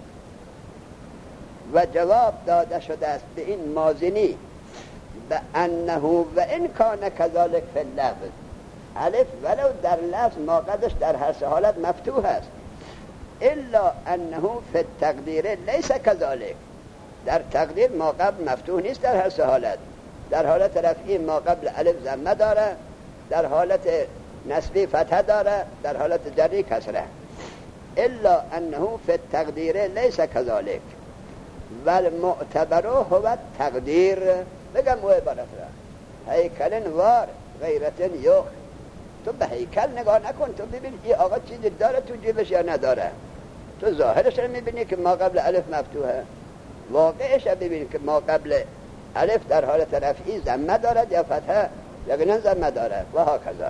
و جواب داده شده است به این مازنی به انه و ان کان کذالک فی اللفظ، الف ولو در لفظ ما قدش در هر سه حالت مفتوح است، الا انه فی التقدیر لیس کذالک، در تقدیر ما قبل مفتوح نیست در هر سه حالت. در حالت رفعی ما قبل الف ضمه داره، در حالت نسبی فتحه داره، در حالت جری کسره. الا انه فی التقدیر لیس کذالک والمعتبر هو التقدیر. بگم او عبارت را هیکل وار غیرت یخ. تو به هیکل نگاه نکن، تو ببین این آقا چیزی داره تو جیبش یا نداره. تو ظاهرش رو میبینی که ما قبل الف مفتوحه، واقعش رو ببینی که ما قبل الف در حالت رفعی ضمه دارد یا فتحه، یقینا ضمه دارد و ها کذا.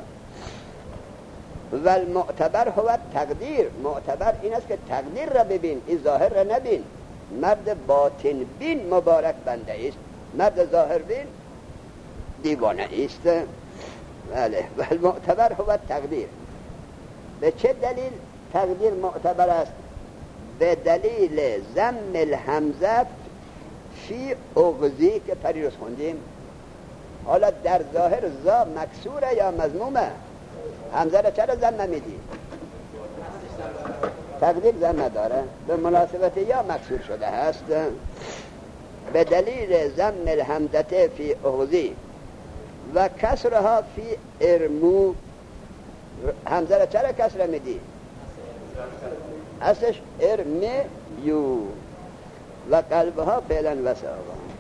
و المعتبر هو تقدیر، معتبر این است که تقدیر را ببین، این ظاهر را نبین. مرد باطن بین مبارک بنده است، مرد ظاهر بین دیوانه است. بله. و المعتبر هو تقدیر. به چه دلیل تقدیر معتبر است؟ به دلیل ضم الحمزه فی اغزی که پریروز خوندیم. حالا در ظاهر زا مکسوره یا مضمومه؟ حمزه را چرا ضمه میدی؟ تقدیر ضمه داره، به مناسبت یا مکسور شده هست. به دلیل ضم الحمزه فی اغزی و کسرها فی ارمو. حمزه را چرا کسره میدی؟ اصلش ارمی یو و قلبها فعلا و سابا.